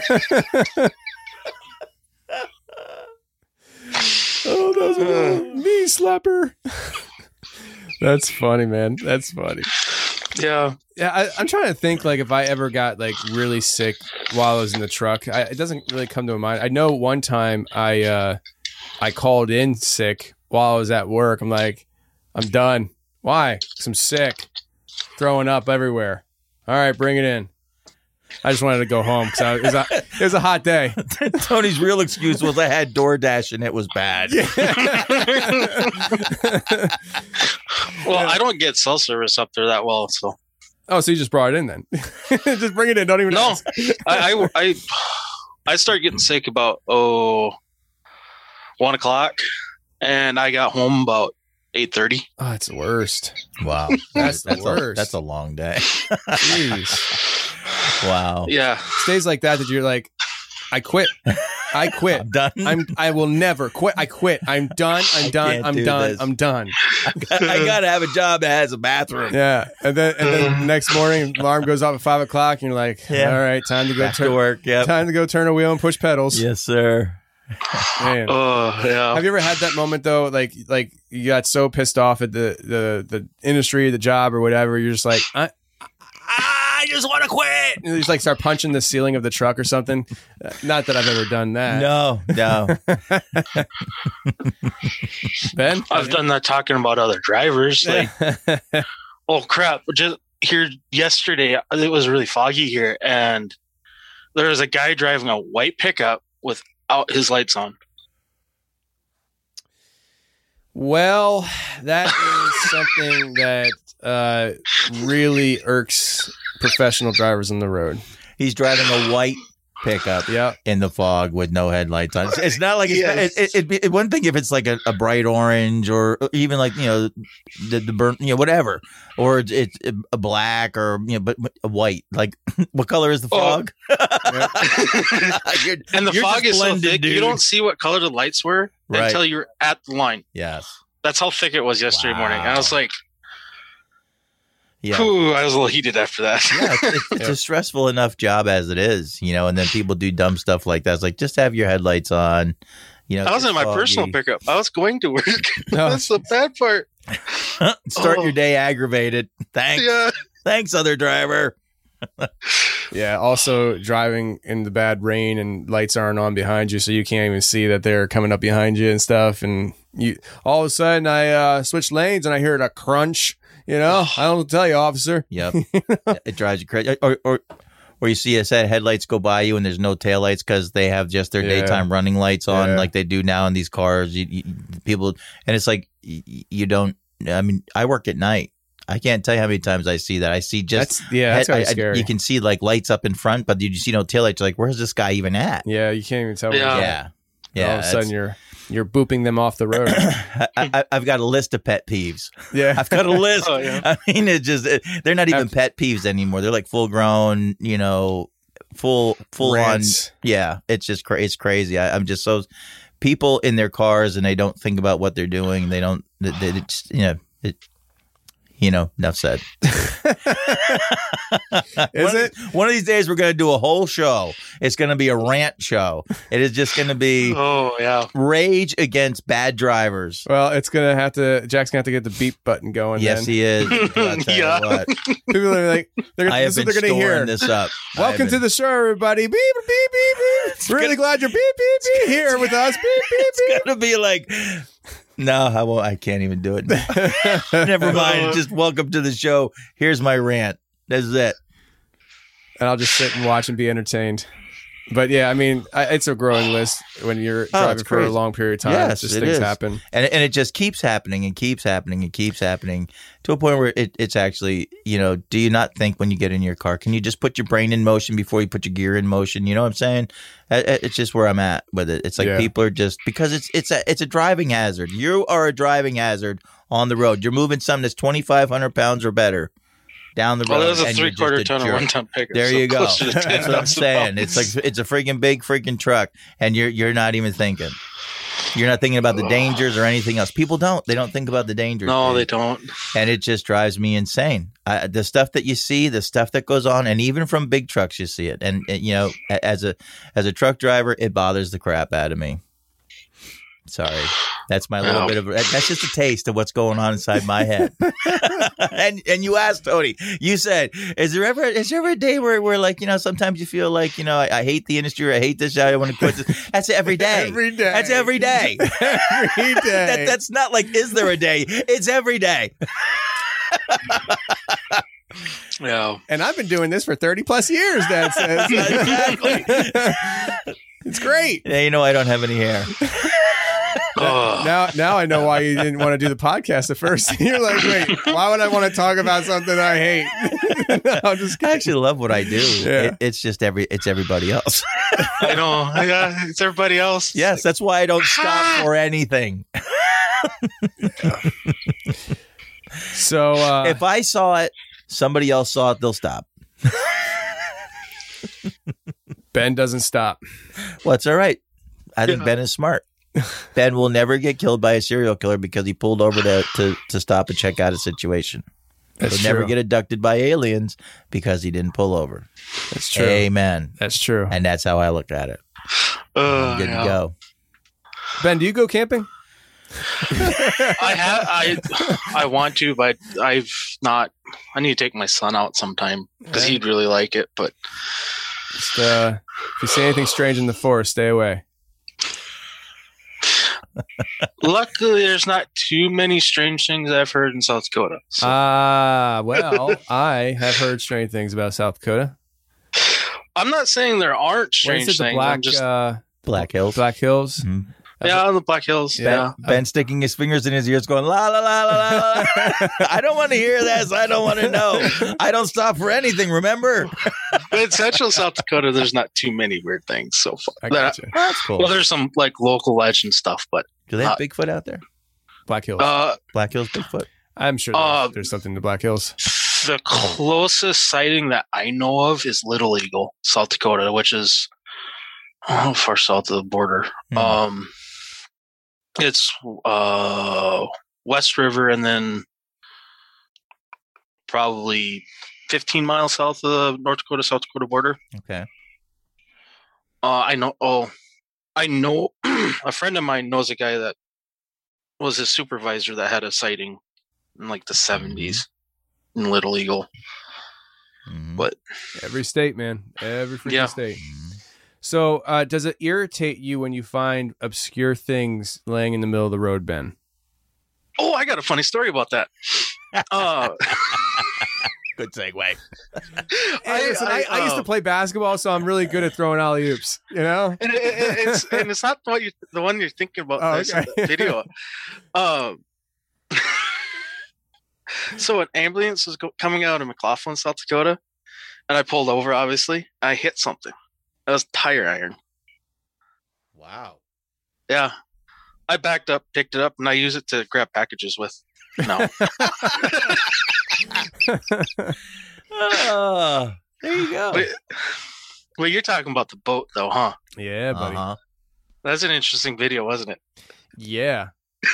Oh, that was a knee slapper. That's funny, man. That's funny.
Yeah.
Yeah, I'm trying to think, like, if I ever got, like, really sick while I was in the truck. It doesn't really come to my mind. I know one time I called in sick while I was at work. I'm like, I'm done. Why? 'Cause I'm sick. Throwing up everywhere. All right, bring it in. I just wanted to go home because it was a hot day.
Tony's real excuse was I had DoorDash and it was bad.
Yeah.
Well, I don't get cell service up there that well, so.
Oh, so you just brought it in then? Just bring it in. Don't even.
No,
ask.
I started getting sick about 1 o'clock, and I got home about 8:30.
Oh, it's the worst.
Wow,
that's the worst.
That's a long day.
Jeez.
Wow.
Yeah.
Days like that you're like, I quit. I'm done. I will never quit. I quit. I'm done. I'm done. I'm done.
I gotta have a job that has a bathroom.
Yeah. And then next morning, alarm goes off at 5 o'clock, and you're like, all right, time to go
to work. Yeah.
Time to go turn a wheel and push pedals.
Yes, sir.
Man.
Yeah.
Have you ever had that moment though, like you got so pissed off at the industry, the job, or whatever? You're just like, I just want to quit. And you just like start punching the ceiling of the truck or something. Not that I've ever done that.
No.
Ben,
I've done that talking about other drivers. Like, oh crap! Just here yesterday, it was really foggy here, and there was a guy driving a white pickup with without his lights on.
Well, that is something that really irks professional drivers on the road.
He's driving a white pickup in the fog with no headlights on. It's not like it'd be one thing if it's like a bright orange or even like, the burnt, whatever, or it's a black or, but a white. Like, what color is the fog?
And the fog is so thick, you don't see what color the lights were until you're at the line.
Yes.
That's how thick it was yesterday morning. And I was like,
yeah.
Whew, I was a little heated after that.
It's a stressful enough job as it is, and then people do dumb stuff like that. It's like, just have your headlights on.
I was in my personal pickup. I was going to work. That's the bad part.
Start your day aggravated. Thanks.
Yeah.
Thanks, other driver.
Yeah. Also, driving in the bad rain and lights aren't on behind you, so you can't even see that they're coming up behind you and stuff. And you all of a sudden, I switched lanes and I heard a crunch. I don't tell you, officer.
Yep. It drives you crazy. Or you see a set of headlights go by you and there's no taillights because they have just their daytime running lights on like they do now in these cars. People, and it's like, you don't, I work at night. I can't tell you how many times I see that. I see just,
that's kind of scary.
You can see like lights up in front, but you see no taillights. You're like, where's this guy even at?
Yeah, you can't even tell.
Yeah.
All of a sudden you're booping them off the road.
I've got a list of pet peeves.
Yeah.
I've got a list.
Oh, yeah.
It's just, they're not even pet peeves anymore. They're like full grown, full
Rants.
on. Yeah. It's just it's crazy. I'm just so, people in their cars and they don't think about what they're doing. They don't, they just, enough said. One of these days we're going to do a whole show. It's going to be a rant show. It is just going to be rage against bad drivers.
Well, Jack's going to have to get the beep button going.
Yes, he is. I'll tell you what.
People are like,
I have been storing this up.
Welcome to the show, everybody. Beep, beep, beep, beep. Really glad you're beep, beep, beep here with us. Beep, beep, beep.
It's going to be like... No, I won't. I can't even do it. Never mind. Just welcome to the show. Here's my rant. That's it.
And I'll just sit and watch and be entertained. But yeah, it's a growing list when you're driving for a long period of time.
Yes,
things happen.
And it just keeps happening and keeps happening and keeps happening to a point where it's actually, do you not think when you get in your car, can you just put your brain in motion before you put your gear in motion? You know what I'm saying? It's just where I'm at with it. It's like people are just, because it's a driving hazard. You are a driving hazard on the road. You're moving something that's 2,500 pounds or better down the road.
Well, there's a 3/4 ton or 1 ton pickup.
There you go. That's what I'm saying. It's like it's a freaking big freaking truck, and you're not even thinking. You're not thinking about the dangers or anything else. People don't. They don't think about the dangers.
No, they don't.
And it just drives me insane. The stuff that you see, the stuff that goes on, and even from big trucks, you see it. And as a truck driver, it bothers the crap out of me. Sorry. That's my little bit of, that's just a taste of what's going on inside my head. and you asked Tony, you said, is there ever a day where like, sometimes you feel like, I hate the industry or I hate this, I want to quit this. That's every day.
Every day.
That's every day.
Every day.
That's not like, is there a day? It's every day.
Yeah. And I've been doing this for 30 plus years, Dad says.
Exactly.
It's great.
Yeah, I don't have any hair.
Now I know why you didn't want to do the podcast at first. You're like, wait, why would I want to talk about something I hate?
I actually love what I do.
Yeah.
It's just it's everybody else.
I know. It's everybody else.
Yes, that's why I don't stop for anything.
So
if I saw it, somebody else saw it, they'll stop.
Ben doesn't stop.
Well, it's all right. I think Ben is smart. Ben will never get killed by a serial killer because he pulled over to stop and check out a situation. He'll never get abducted by aliens because he didn't pull over.
That's true.
Amen.
That's true.
And that's how I look at it. I'm good to go.
Ben, do you go camping?
I want to, but I've not. I need to take my son out sometime because he'd really like it. But
just, if you see anything strange in the forest, stay away.
Luckily, there's not too many strange things I've heard in South Dakota. So.
Well, I have heard strange things about South Dakota.
I'm not saying there aren't strange things.
The
Black Hills.
Black Hills.
Mm-hmm.
Yeah, on the Black Hills. Yeah.
Ben sticking his fingers in his ears going, la, la, la, la, la, la. I don't want to hear this. I don't want to know. I don't stop for anything, remember?
But in Central South Dakota, there's not too many weird things so far.
I gotcha.
That's cool.
Well, there's some like local legend stuff, but
do they have Bigfoot out there?
Black Hills.
Black Hills Bigfoot?
I'm sure there's something in the Black Hills.
The closest sighting that I know of is Little Eagle, South Dakota, which is far south of the border. It's West River and then probably 15 miles south of the North Dakota, South Dakota border.
Okay.
I know a friend of mine knows a guy that was a supervisor that had a sighting in like the 70s in Little Eagle.
Mm-hmm.
But
every state, man, every freaking state. So does it irritate you when you find obscure things laying in the middle of the road, Ben?
Oh, I got a funny story about that.
Good segue.
I used to play basketball, so I'm really good at throwing alley-oops, you know?
And it's not the one you're thinking about.
Okay.
The video. So an ambulance was coming out of McLaughlin, South Dakota, and I pulled over, obviously. I hit something. That was tire iron.
Wow.
Yeah. I backed up, picked it up, and I use it to grab packages with. No.
There you go.
Well, you're talking about the boat, though, huh?
Yeah, buddy.
Uh-huh.
That's an interesting video, wasn't it?
Yeah.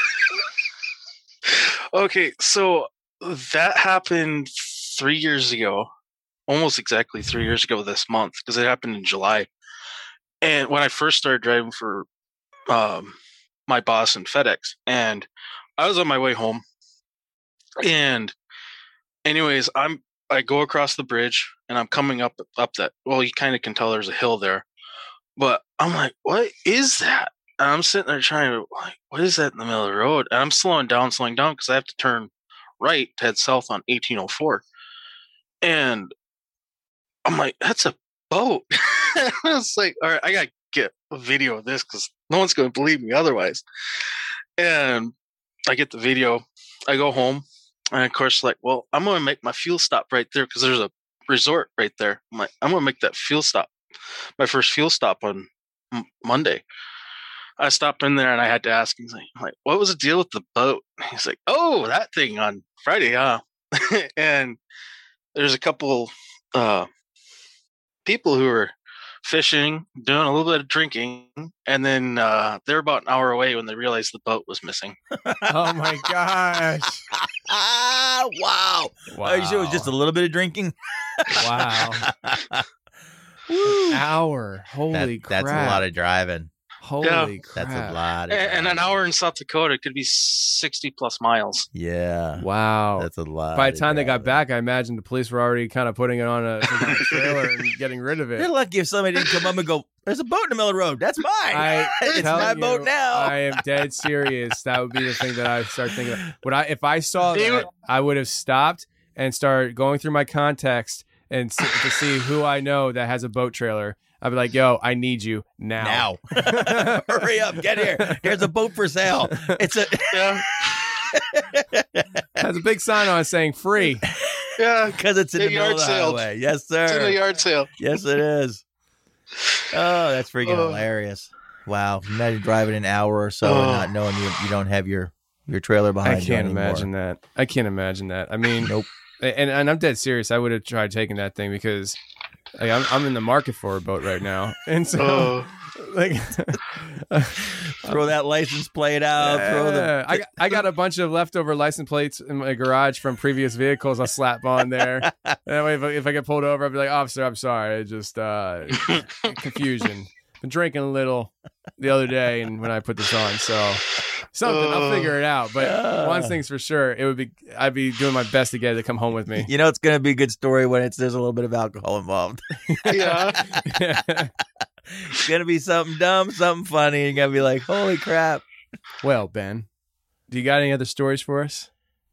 Okay, so that happened 3 years ago. Almost exactly 3 years ago this month, because it happened in July. And when I first started driving for my boss in FedEx, and I was on my way home. And anyways, I go across the bridge and I'm coming up that. Well, you kind of can tell there's a hill there, but I'm like, what is that? And I'm sitting there trying to like, what is that in the middle of the road? And I'm slowing down because I have to turn right to head south on 1804. And I'm like, that's a boat. I was like, all right, I got to get a video of this because no one's going to believe me otherwise. And I get the video. I go home. And of course, like, well, I'm going to make my fuel stop right there because there's a resort right there. I'm like, I'm going to make that fuel stop, my first fuel stop on Monday. I stopped in there and I had to ask him, like, what was the deal with the boat? He's like, oh, that thing on Friday, huh? And there's a couple people who were fishing, doing a little bit of drinking, and then they were about an hour away when they realized the boat was missing.
Oh my gosh.
Wow. Are you sure it was just a little bit of drinking?
Wow. An hour. Holy crap.
That's a lot of driving.
Holy crap.
That's a lot.
And an hour in South Dakota could be 60 plus miles.
Yeah.
Wow.
That's a lot.
By the time they got back, I imagine the police were already kind of putting it on a trailer and getting rid of it.
You're lucky if somebody didn't come up and go, there's a boat in the middle of the road. That's mine. It's my boat now.
I am dead serious. That would be the thing that I start thinking about. If I saw that, I would have stopped and started going through my context and to see who I know that has a boat trailer. I'd be like, yo, I need you now.
Hurry up. Get here. Here's a boat for sale. It's a
has a big sign on it saying free.
Yeah, because it's in the middle of the highway. Yes, sir.
It's in a yard sale.
Yes, it is. Oh, that's freaking hilarious. Wow. Imagine driving an hour or so and not knowing you don't have your trailer behind you.
I can't imagine that. I mean,
nope.
And I'm dead serious. I would have tried taking that thing because I'm in the market for a boat right now. And so
throw that license plate out.
I got a bunch of leftover license plates in my garage from previous vehicles. I'll slap on there. That way, if I get pulled over, I'll be like, officer, I'm sorry. I just confusion. Been drinking a little the other day, and when I put this on, so something I'll figure it out. But one thing's for sure, I'd be doing my best to get it to come home with me.
You know, it's gonna be a good story when there's a little bit of alcohol involved.
Yeah.
It's gonna be something dumb, something funny. You're gonna be like, holy crap.
Well, Ben, do you got any other stories for us?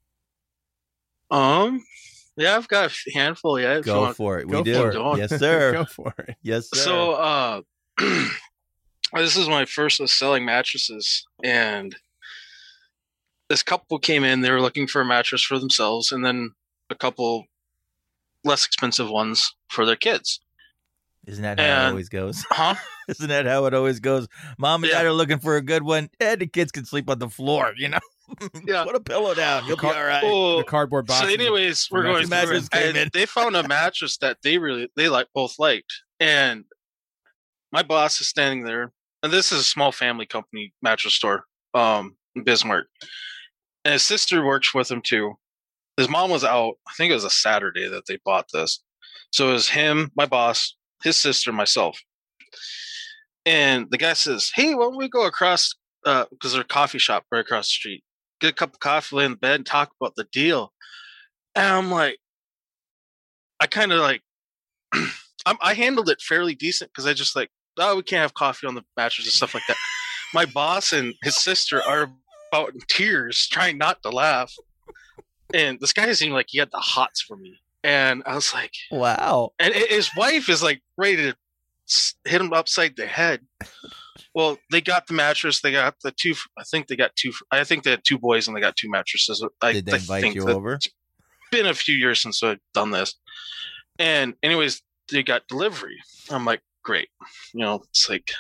Yeah, I've got a handful. Yeah,
go for it. We do.
For it.
Yes, sir.
Go for it.
Yes, sir.
So, This is when I first was selling mattresses, and this couple came in. They were looking for a mattress for themselves, and then a couple less expensive ones for their kids.
Isn't that how it always goes?
Huh?
Isn't that how it always goes? Mom and Dad are looking for a good one. The kids can sleep on the floor, you know?
Yeah.
Put a pillow down. You'll be all right.
The cardboard box.
So anyways, we're going through it, and they found a mattress that they both liked. And my boss is standing there, and this is a small family company mattress store, in Bismarck. And his sister works with him too. His mom was out. I think it was a Saturday that they bought this. So it was him, my boss, his sister, myself. And the guy says, "Hey, why don't we go across, because there's a coffee shop right across the street. Get a cup of coffee, lay in the bed, and talk about the deal." And I'm like, I kind of like, I handled it fairly decent because I just like, oh, we can't have coffee on the mattress and stuff like that. My boss and his sister are about in tears, trying not to laugh. And this guy seemed like he had the hots for me. And I was like,
wow.
And his wife is like ready to hit him upside the head. Well, they got the mattress. They got the two. I think they had two boys and they got two mattresses.
Did they invite you over?
It's been a few years since I've done this. And anyways, they got delivery. I'm like, great. You know, it's like,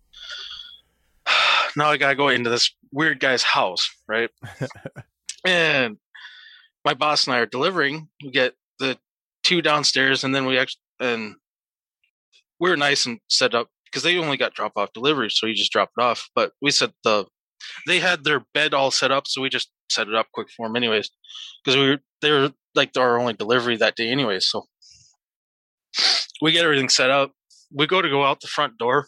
now I got to go into this weird guy's house, right? And my boss and I are delivering. We get the two downstairs, and then we were nice and set up because they only got drop off delivery, so you just drop it off. But we set they had their bed all set up, so we just set it up quick for them, anyways, because they were like our only delivery that day, anyways. So we get everything set up. We go out the front door,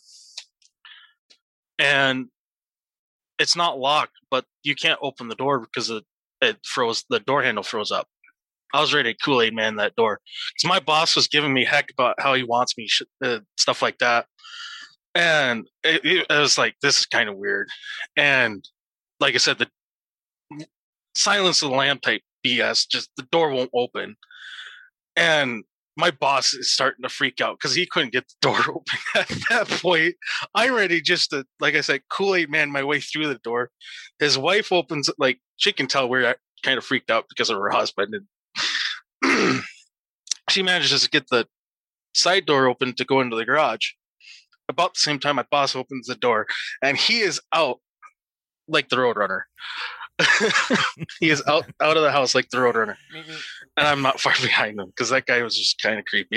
and it's not locked, but you can't open the door because it froze. The door handle froze up. I was ready to Kool-Aid man that door. So my boss was giving me heck about how he wants me, stuff like that. And it was like, this is kind of weird. And like I said, the Silence of the Lamb type BS, just the door won't open. And my boss is starting to freak out because he couldn't get the door open at that point. I'm ready just to, like I said, Kool-Aid man my way through the door. His wife opens, like, she can tell we're kind of freaked out because of her husband. And she manages to get the side door open to go into the garage. About the same time, my boss opens the door, and he is out like the Roadrunner. He is out of the house like the Roadrunner. And I'm not far behind him because that guy was just kind of creepy.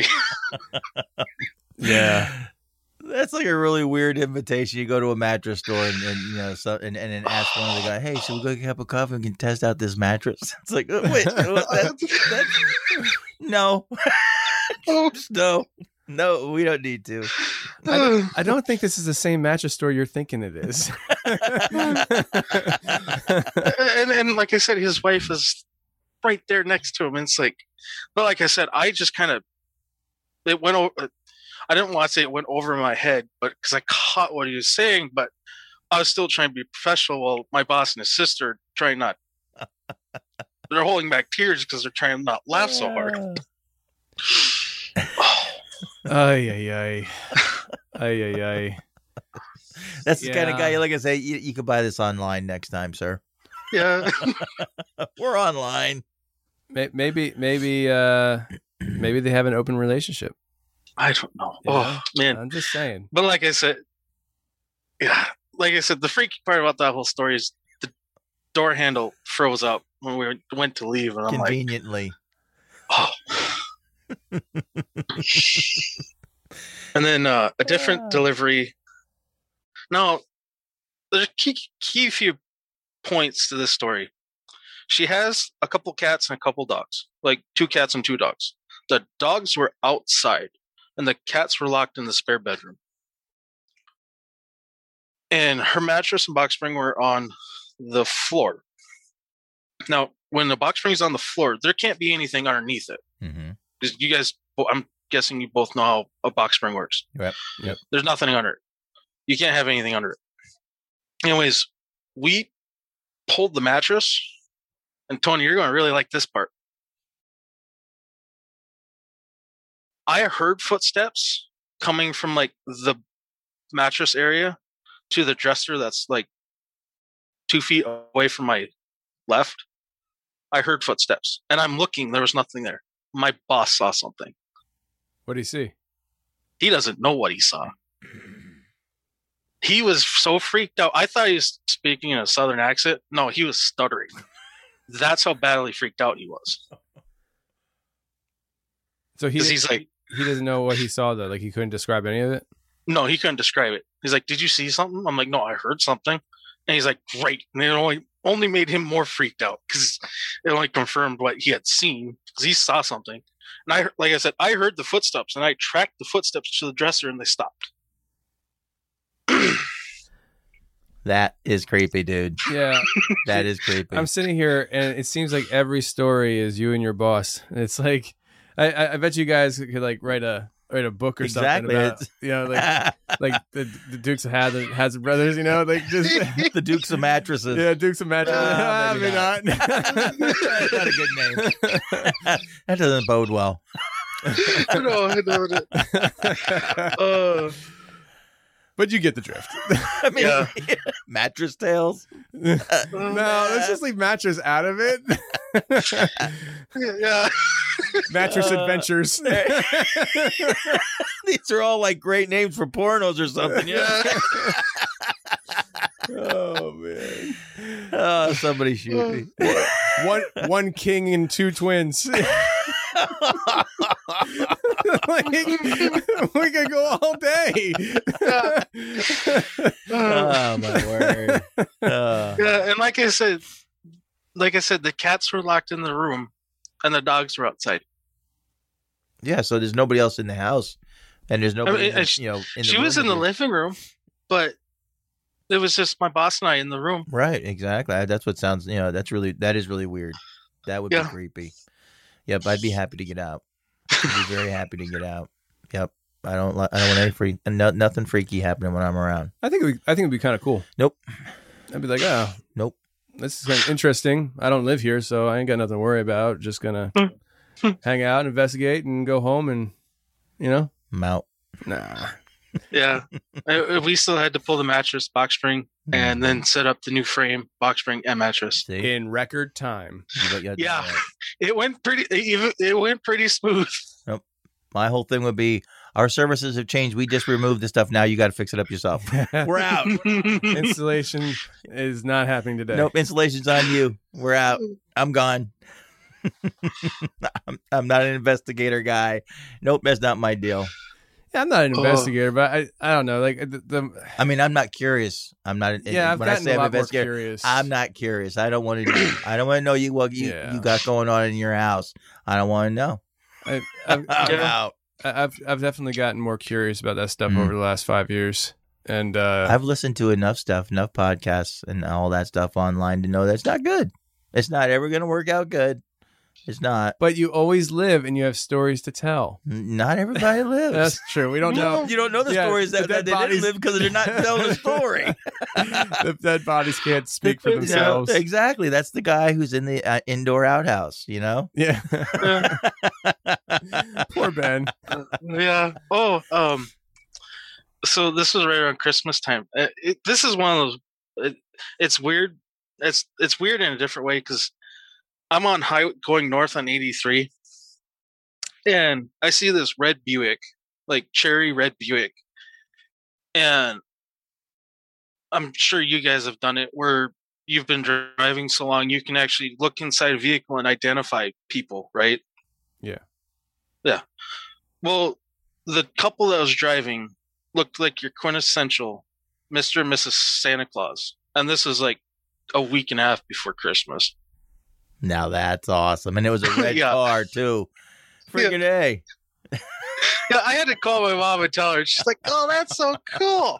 Yeah. That's like a really weird invitation. You go to a mattress store and you know, and then ask one of the guys, "Hey, should we go get a cup of coffee and can test out this mattress?" It's like, wait, no, no, we don't need to.
I don't think this is the same mattress store you're thinking it is.
and like I said, his wife is right there next to him. And it's like, but like I said, I just kind of, it went over. I didn't want to say it went over my head, but because I caught what he was saying, but I was still trying to be professional while my boss and his sister are trying not, they're holding back tears because they're trying to not laugh so hard.
Ay.
That's the kind of guy you like to say, you can buy this online next time, sir.
Yeah.
We're online.
Maybe they have an open relationship.
I don't know.
Yeah,
oh, man.
I'm just saying.
But like I said, the freaky part about that whole story is the door handle froze up when we went to leave. And I'm
conveniently.
Like, oh. And then a different delivery. Now, there's a key few points to this story. She has a couple cats and a couple dogs, like 2 cats and 2 dogs. The dogs were outside, and the cats were locked in the spare bedroom. And her mattress and box spring were on the floor. Now, when the box spring is on the floor, there can't be anything underneath it.
Mm-hmm.
Because you guys, I'm guessing you both know how a box spring works.
Yep.
There's nothing under it. You can't have anything under it. Anyways, we pulled the mattress, and Tony, you're going to really like this part. I heard footsteps coming from like the mattress area, to the dresser that's like 2 feet away from my left, I heard footsteps. And I'm looking, there was nothing there. My boss saw something.
What did he see?
He doesn't know what he saw. He was so freaked out. I thought he was speaking in a southern accent. No, he was stuttering. That's how badly freaked out he was.
So
he's like,
he doesn't know what he saw though. Like he couldn't describe any of it.
No, he couldn't describe it. He's like, "Did you see something?" I'm like, "No, I heard something." And he's like, "Great." And it only made him more freaked out because it only confirmed what he had seen because he saw something. And like I said, I heard the footsteps and I tracked the footsteps to the dresser and they stopped.
That is creepy, dude.
Yeah,
that is creepy.
I'm sitting here and it seems like every story is you and your boss. It's like I bet you guys could like write a book or something about, you know, like the Dukes of Hazzard Brothers, you know, like just
the Dukes of Mattresses.
Yeah, Dukes of Mattresses.
Maybe not. Not a good name. That doesn't bode well.
But you get the drift.
I mean, mattress tales.
No, let's just leave mattress out of it.
Yeah.
Mattress adventures.
These are all like great names for pornos or something. Yeah.
Oh man.
Oh, somebody shoot me.
One king and two twins. Like, we could go all day.
Oh my word.
Yeah, and like I said, the cats were locked in the room and the dogs were outside.
Yeah, so there's nobody else in the house, and there's nobody.
She was in the living room, but it was just my boss and I in the room.
Right, exactly. That's what sounds. That is really weird. That would be creepy. Yep, I'd be happy to get out. I'd be very happy to get out. Yep, I don't want any nothing freaky happening when I'm around.
I think it'd be kind of cool.
Nope.
I'd be like, oh,
nope.
This is kind of interesting. I don't live here, so I ain't got nothing to worry about. Just gonna hang out, investigate, and go home, and
I'm out.
Nah.
Yeah, we still had to pull the mattress, box spring, and then set up the new frame, box spring, and mattress
in record time.
Yeah, it went pretty smooth.
Nope. My whole thing would be, our services have changed. We just removed the stuff. Now you got to fix it up yourself. We're out.
Installation is not happening today.
Nope, installation's on you. We're out. I'm gone. I'm not an investigator guy. Nope, that's not my deal.
Yeah, I'm not an investigator, but I don't know. Like
I mean, I'm not curious. I'm not.
Yeah,
when I say I'm investigator,
curious.
I'm not curious. I don't want to know. I don't want to know what you got going on in your house. I don't want to know. I'm out.
I've definitely gotten more curious about that stuff over the last 5 years, and
I've listened to enough podcasts, and all that stuff online to know that's not good. It's not ever going to work out good. It's not.
But you always live, and you have stories to tell.
Not everybody lives.
That's true. We don't know.
You don't know the stories that they didn't live because they're not telling the story.
The dead bodies can't speak for themselves.
Exactly. That's the guy who's in the indoor outhouse,
Yeah. Poor Ben.
Yeah. Oh, so this was right around Christmas time. This is one of those, it's weird. It's weird in a different way because I'm on going north on 83, and I see this red Buick, like cherry red Buick, and I'm sure you guys have done it where you've been driving so long you can actually look inside a vehicle and identify people, right?
Yeah.
Yeah. Well, the couple that was driving looked like your quintessential Mr. and Mrs. Santa Claus, and this is like a week and a half before Christmas.
Now that's awesome. And it was a red car, too. Freaking A.
Yeah, I had to call my mom and tell her. She's like, oh, that's so cool.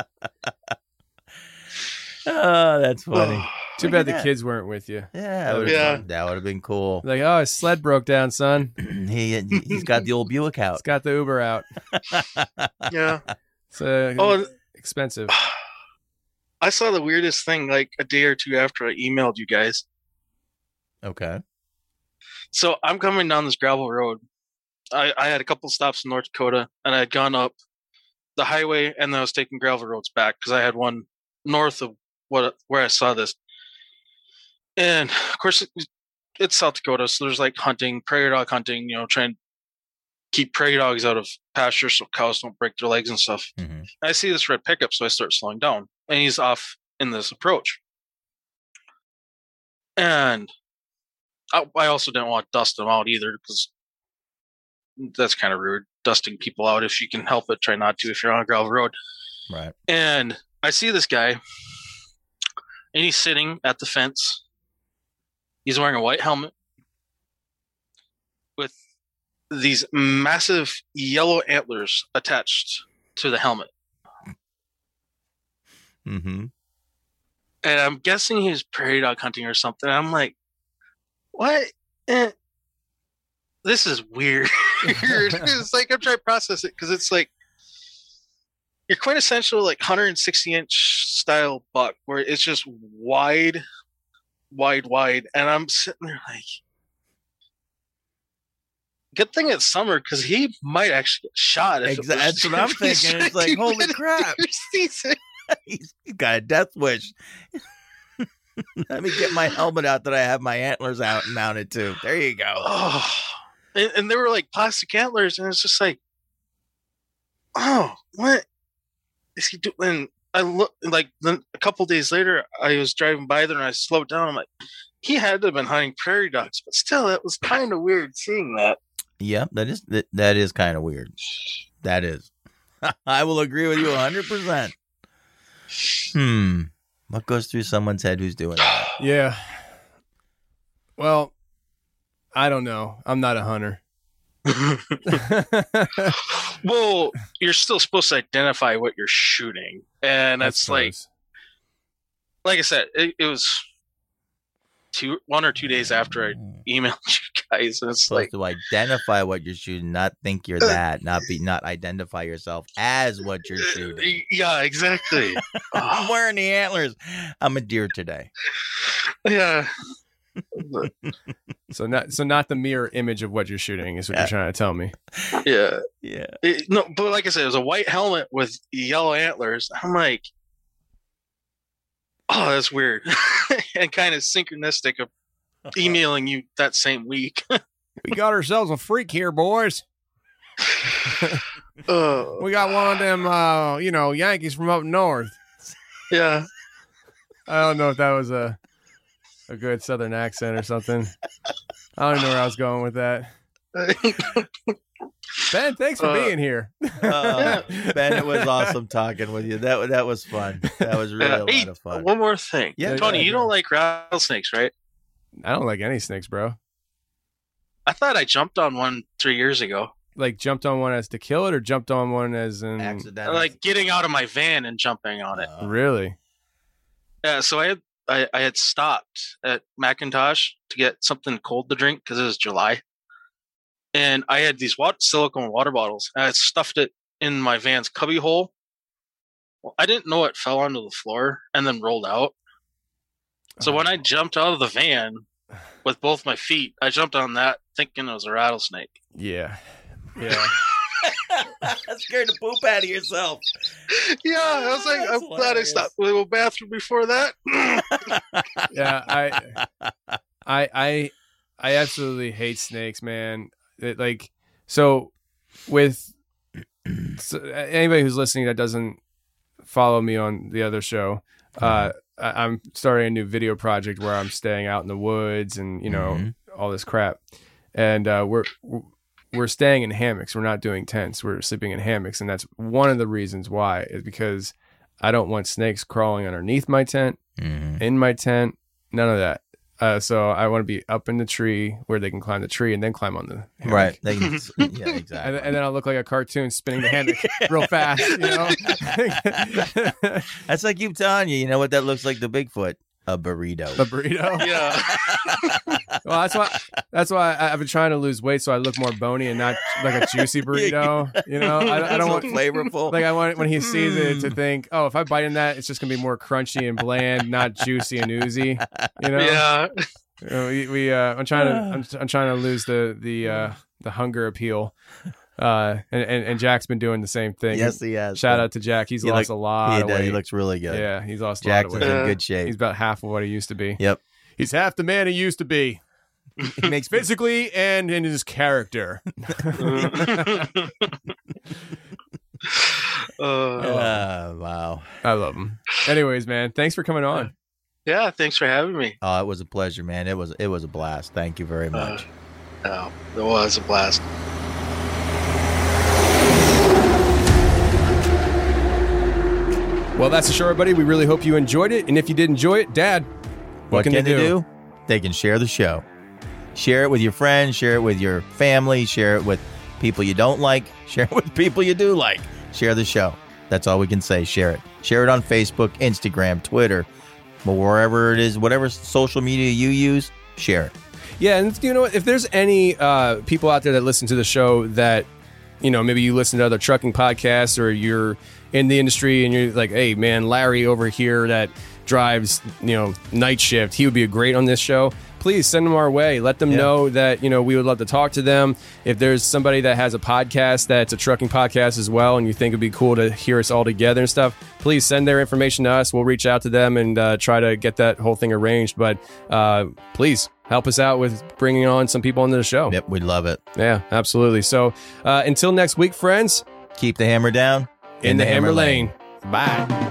Oh, that's funny.
Too bad the kids weren't with you.
Yeah, that would have been cool.
Like, oh, his sled broke down, son.
He's got the old Buick out.
He's got the Uber out.
Yeah.
It's expensive.
I saw the weirdest thing like a day or two after I emailed you guys.
Okay.
So I'm coming down this gravel road. I had a couple stops in North Dakota, and I had gone up the highway, and then I was taking gravel roads back because I had one north of where I saw this. And of course, it's South Dakota, so there's like hunting, prairie dog hunting, trying to keep prairie dogs out of pasture so cows don't break their legs and stuff.
Mm-hmm.
I see this red pickup, so I start slowing down, and he's off in this approach. And I also didn't want to dust him out either, because that's kind of rude, dusting people out. If you can help it, try not to if you're on a gravel road.
Right. And
I see this guy, and he's sitting at the fence. He's wearing a white helmet with these massive yellow antlers attached to the helmet.
Mm-hmm.
And I'm guessing he was prairie dog hunting or something. I'm like, what? This is weird. It's like I'm trying to process it, because it's like your quintessential like 160-inch style buck where it's just wide. And I'm sitting there like, good thing it's summer, because he might actually get shot.
Exactly. That's what I'm thinking. It's like, holy crap. He's got a death wish. Let me get my helmet out that I have my antlers out and mounted to. There you go.
Oh, and they were like plastic antlers, and it's just like, oh, what is he doing? And I look like a couple days later, I was driving by there and I slowed down. I'm like, he had to have been hunting prairie dogs, but still, it was kind of weird seeing that.
Yeah, that is kind of weird. That is. I will agree with you 100%. What goes through someone's head who's doing that?
Yeah. Well, I don't know. I'm not a hunter.
Well, you're still supposed to identify what you're shooting, and that's like I said, it was 1 or 2 days after I emailed you guys, and it's
supposed to identify what you're shooting, not think you're that, not identify yourself as what you're shooting.
Yeah, exactly.
I'm wearing the antlers. I'm a deer today.
Yeah.
So not the mirror image of what you're shooting is what you're trying to tell me.
Yeah.
No,
but like I said, it was a white helmet with yellow antlers. I'm like, oh, that's weird. And kind of synchronistic of emailing you that same week.
We got ourselves a freak here, boys. We got one of them, Yankees from up north.
Yeah.
I don't know if that was a good Southern accent or something. I don't know where I was going with that. Ben, thanks for being here.
Ben, it was awesome talking with you. That was fun. That was really a lot of fun.
One more thing. Yeah, Tony, you don't like rattlesnakes, right?
I don't like any snakes, bro.
I thought I jumped on one 3 years ago.
Like jumped on one as to kill it, or jumped on one as in
accidental?
Like getting out of my van and jumping on it.
Really?
Yeah, so I had stopped at McIntosh to get something cold to drink because it was July. And I had these silicone water bottles, and I had stuffed it in my van's cubby hole. Well, I didn't know it fell onto the floor and then rolled out. So when I jumped out of the van with both my feet, I jumped on that thinking it was a rattlesnake.
Yeah.
Scared the poop out of yourself.
Yeah, I was like, I'm glad I stopped to the bathroom before that.
Yeah, I absolutely hate snakes, man. Anybody who's listening that doesn't follow me on the other show, I'm starting a new video project where I'm staying out in the woods and all this crap, and we're staying in hammocks. We're not doing tents. We're sleeping in hammocks, and that's one of the reasons why, is because I don't want snakes crawling underneath my tent, in my tent, none of that. So I want to be up in the tree where they can climb the tree and then climb on the hammock.
Right. Yeah, exactly.
And then I'll look like a cartoon spinning the hammock real fast,
That's like you telling you know what that looks like to Bigfoot? A burrito.
A burrito?
Yeah.
Well, that's why I've been trying to lose weight so I look more bony and not like a juicy burrito. I don't want
flavorful.
Like I want when he sees it to think, oh, if I bite in that, it's just gonna be more crunchy and bland, not juicy and oozy.
Yeah.
I'm trying to lose the hunger appeal. And Jack's been doing the same thing.
Yes, he has.
Shout out to Jack. He's lost a lot of weight.
He looks really good.
Yeah, he's lost a lot of weight.
Jackson's in good shape.
He's about half of what he used to be.
Yep.
He's half the man he used to be.
He makes
physically and in his character.
Wow.
I love him. Anyways, man, thanks for coming on.
Yeah, thanks for having me.
Oh, it was a pleasure, man. It was a blast. Thank you very much.
No, it was a blast.
Well, that's the show, everybody. We really hope you enjoyed it. And if you did enjoy it, Dad, what can they do?
They can share the show. Share it with your friends. Share it with your family. Share it with people you don't like. Share it with people you do like. Share the show. That's all we can say. Share it. Share it on Facebook, Instagram, Twitter, wherever it is, whatever social media you use, share it.
Yeah, and you know what? If there's any people out there that listen to the show that, you know, maybe you listen to other trucking podcasts or you're in the industry and you're like, hey, man, Larry over here that drives, you know, night shift, he would be great on this show. Please send them our way. Let them know that, you know, we would love to talk to them. If there's somebody that has a podcast that's a trucking podcast as well and you think it'd be cool to hear us all together and stuff, please send their information to us. We'll reach out to them and try to get that whole thing arranged. But please help us out with bringing on some people onto the show.
Yep, we'd love it.
Yeah, absolutely. So until next week, friends,
keep the hammer down
in the hammer lane. Bye.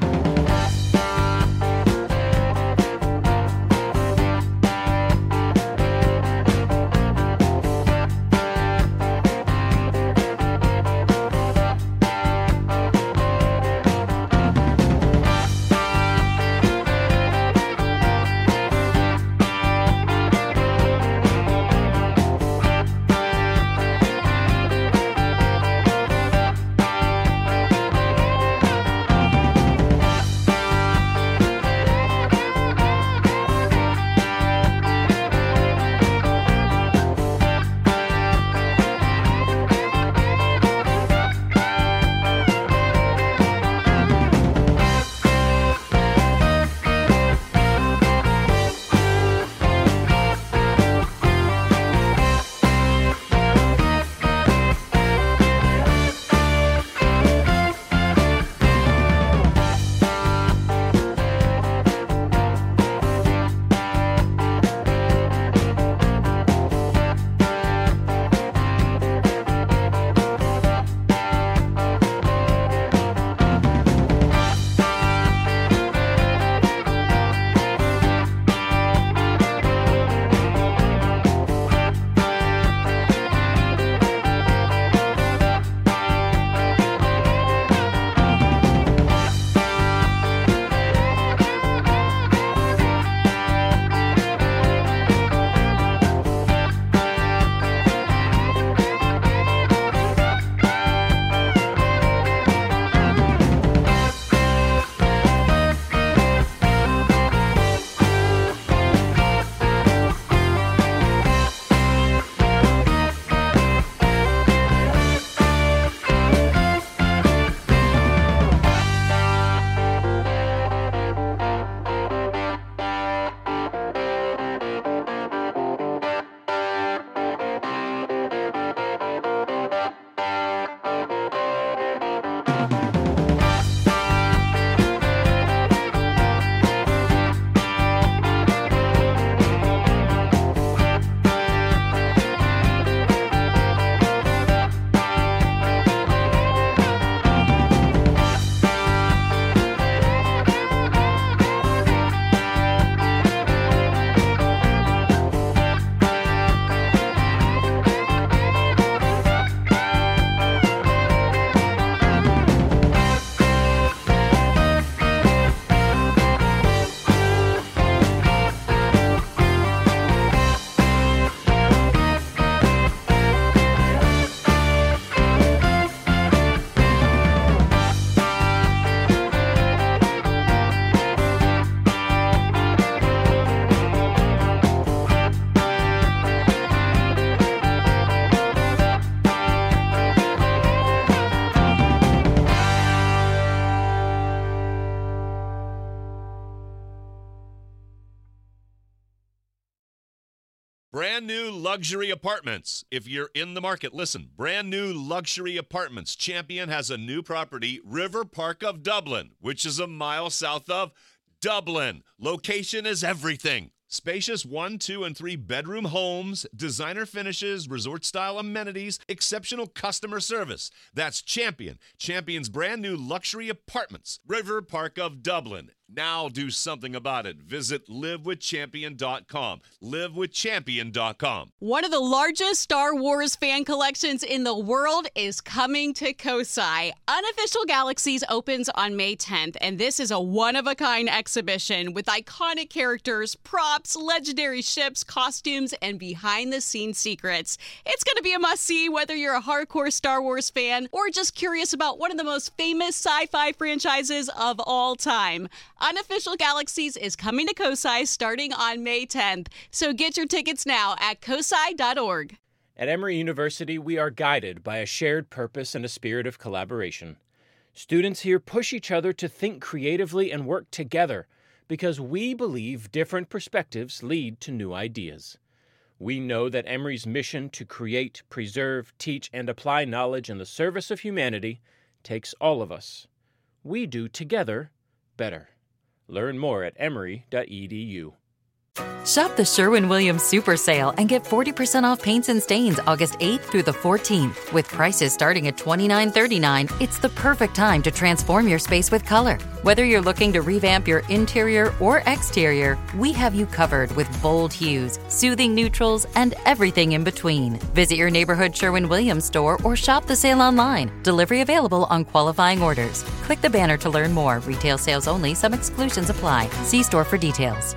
Brand new luxury apartments. If you're in the market, listen. Brand new luxury apartments. Champion has a new property, River Park of Dublin, which is a mile south of Dublin. Location is everything. Spacious 1, 2, and 3 bedroom homes, designer finishes, resort-style amenities, exceptional customer service. That's Champion. Champion's brand new luxury apartments. River Park of Dublin. Now do something about it. Visit livewithchampion.com. Livewithchampion.com.
One of the largest Star Wars fan collections in the world is coming to Kosai. Unofficial Galaxies opens on May 10th, and this is a one-of-a-kind exhibition with iconic characters, props, legendary ships, costumes, and behind-the-scenes secrets. It's going to be a must-see whether you're a hardcore Star Wars fan or just curious about one of the most famous sci-fi franchises of all time. Unofficial Galaxies is coming to Kosai starting on May 10th, so get your tickets now at kosai.org.
At Emory University, we are guided by a shared purpose and a spirit of collaboration. Students here push each other to think creatively and work together because we believe different perspectives lead to new ideas. We know that Emory's mission to create, preserve, teach, and apply knowledge in the service of humanity takes all of us. We do together better. Learn more at emory.edu.
Shop the Sherwin-Williams Super Sale and get 40% off paints and stains August 8th through the 14th. With prices starting at $29.39, it's the perfect time to transform your space with color. Whether you're looking to revamp your interior or exterior, we have you covered with bold hues, soothing neutrals, and everything in between. Visit your neighborhood Sherwin-Williams store or shop the sale online. Delivery available on qualifying orders. Click the banner to learn more. Retail sales only. Some exclusions apply. See store for details.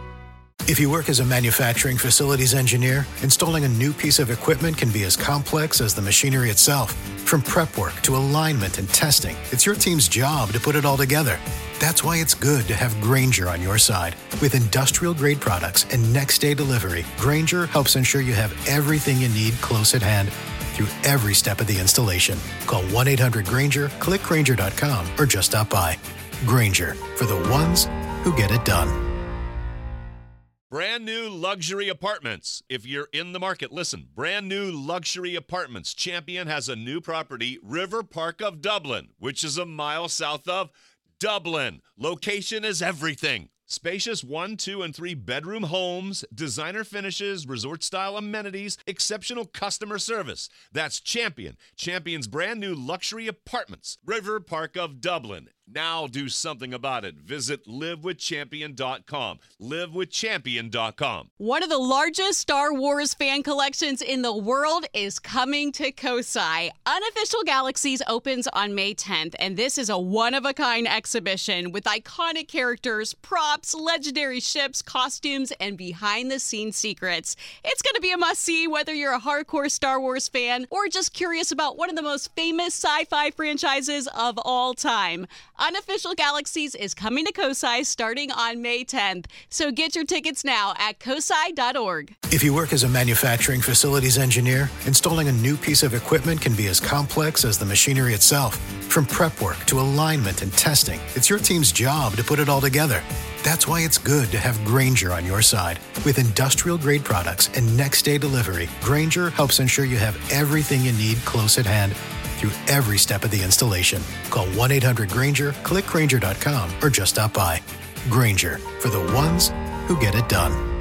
If you work as a manufacturing facilities engineer, installing a new piece of equipment can be as complex as the machinery itself. From prep work to alignment and testing, it's your team's job to put it all together. That's why it's good to have Grainger on your side. With industrial-grade products and next-day delivery, Grainger helps ensure you have everything you need close at hand through every step of the installation. Call 1-800-GRAINGER, click Grainger.com, or just stop by. Grainger, for the ones who get it done.
Brand new luxury apartments. If you're in the market, listen. Brand new luxury apartments. Champion has a new property, River Park of Dublin, which is a mile south of Dublin. Location is everything. Spacious 1, 2, and 3 bedroom homes, designer finishes, resort-style amenities, exceptional customer service. That's Champion. Champion's brand new luxury apartments. River Park of Dublin. Now do something about it. Visit livewithchampion.com. Livewithchampion.com.
One of the largest Star Wars fan collections in the world is coming to Kosai. Unofficial Galaxies opens on May 10th, and this is a one-of-a-kind exhibition with iconic characters, props, legendary ships, costumes, and behind-the-scenes secrets. It's going to be a must-see whether you're a hardcore Star Wars fan or just curious about one of the most famous sci-fi franchises of all time. Unofficial Galaxies is coming to Kosai starting on May 10th, so get your tickets now at kosai.org.
If you work as a manufacturing facilities engineer, installing a new piece of equipment can be as complex as the machinery itself. From prep work to alignment and testing, it's your team's job to put it all together. That's why it's good to have Grainger on your side. With industrial-grade products and next-day delivery, Grainger helps ensure you have everything you need close at hand through every step of the installation. Call 1-800-GRAINGER, click Grainger.com, or just stop by. Grainger, for the ones who get it done.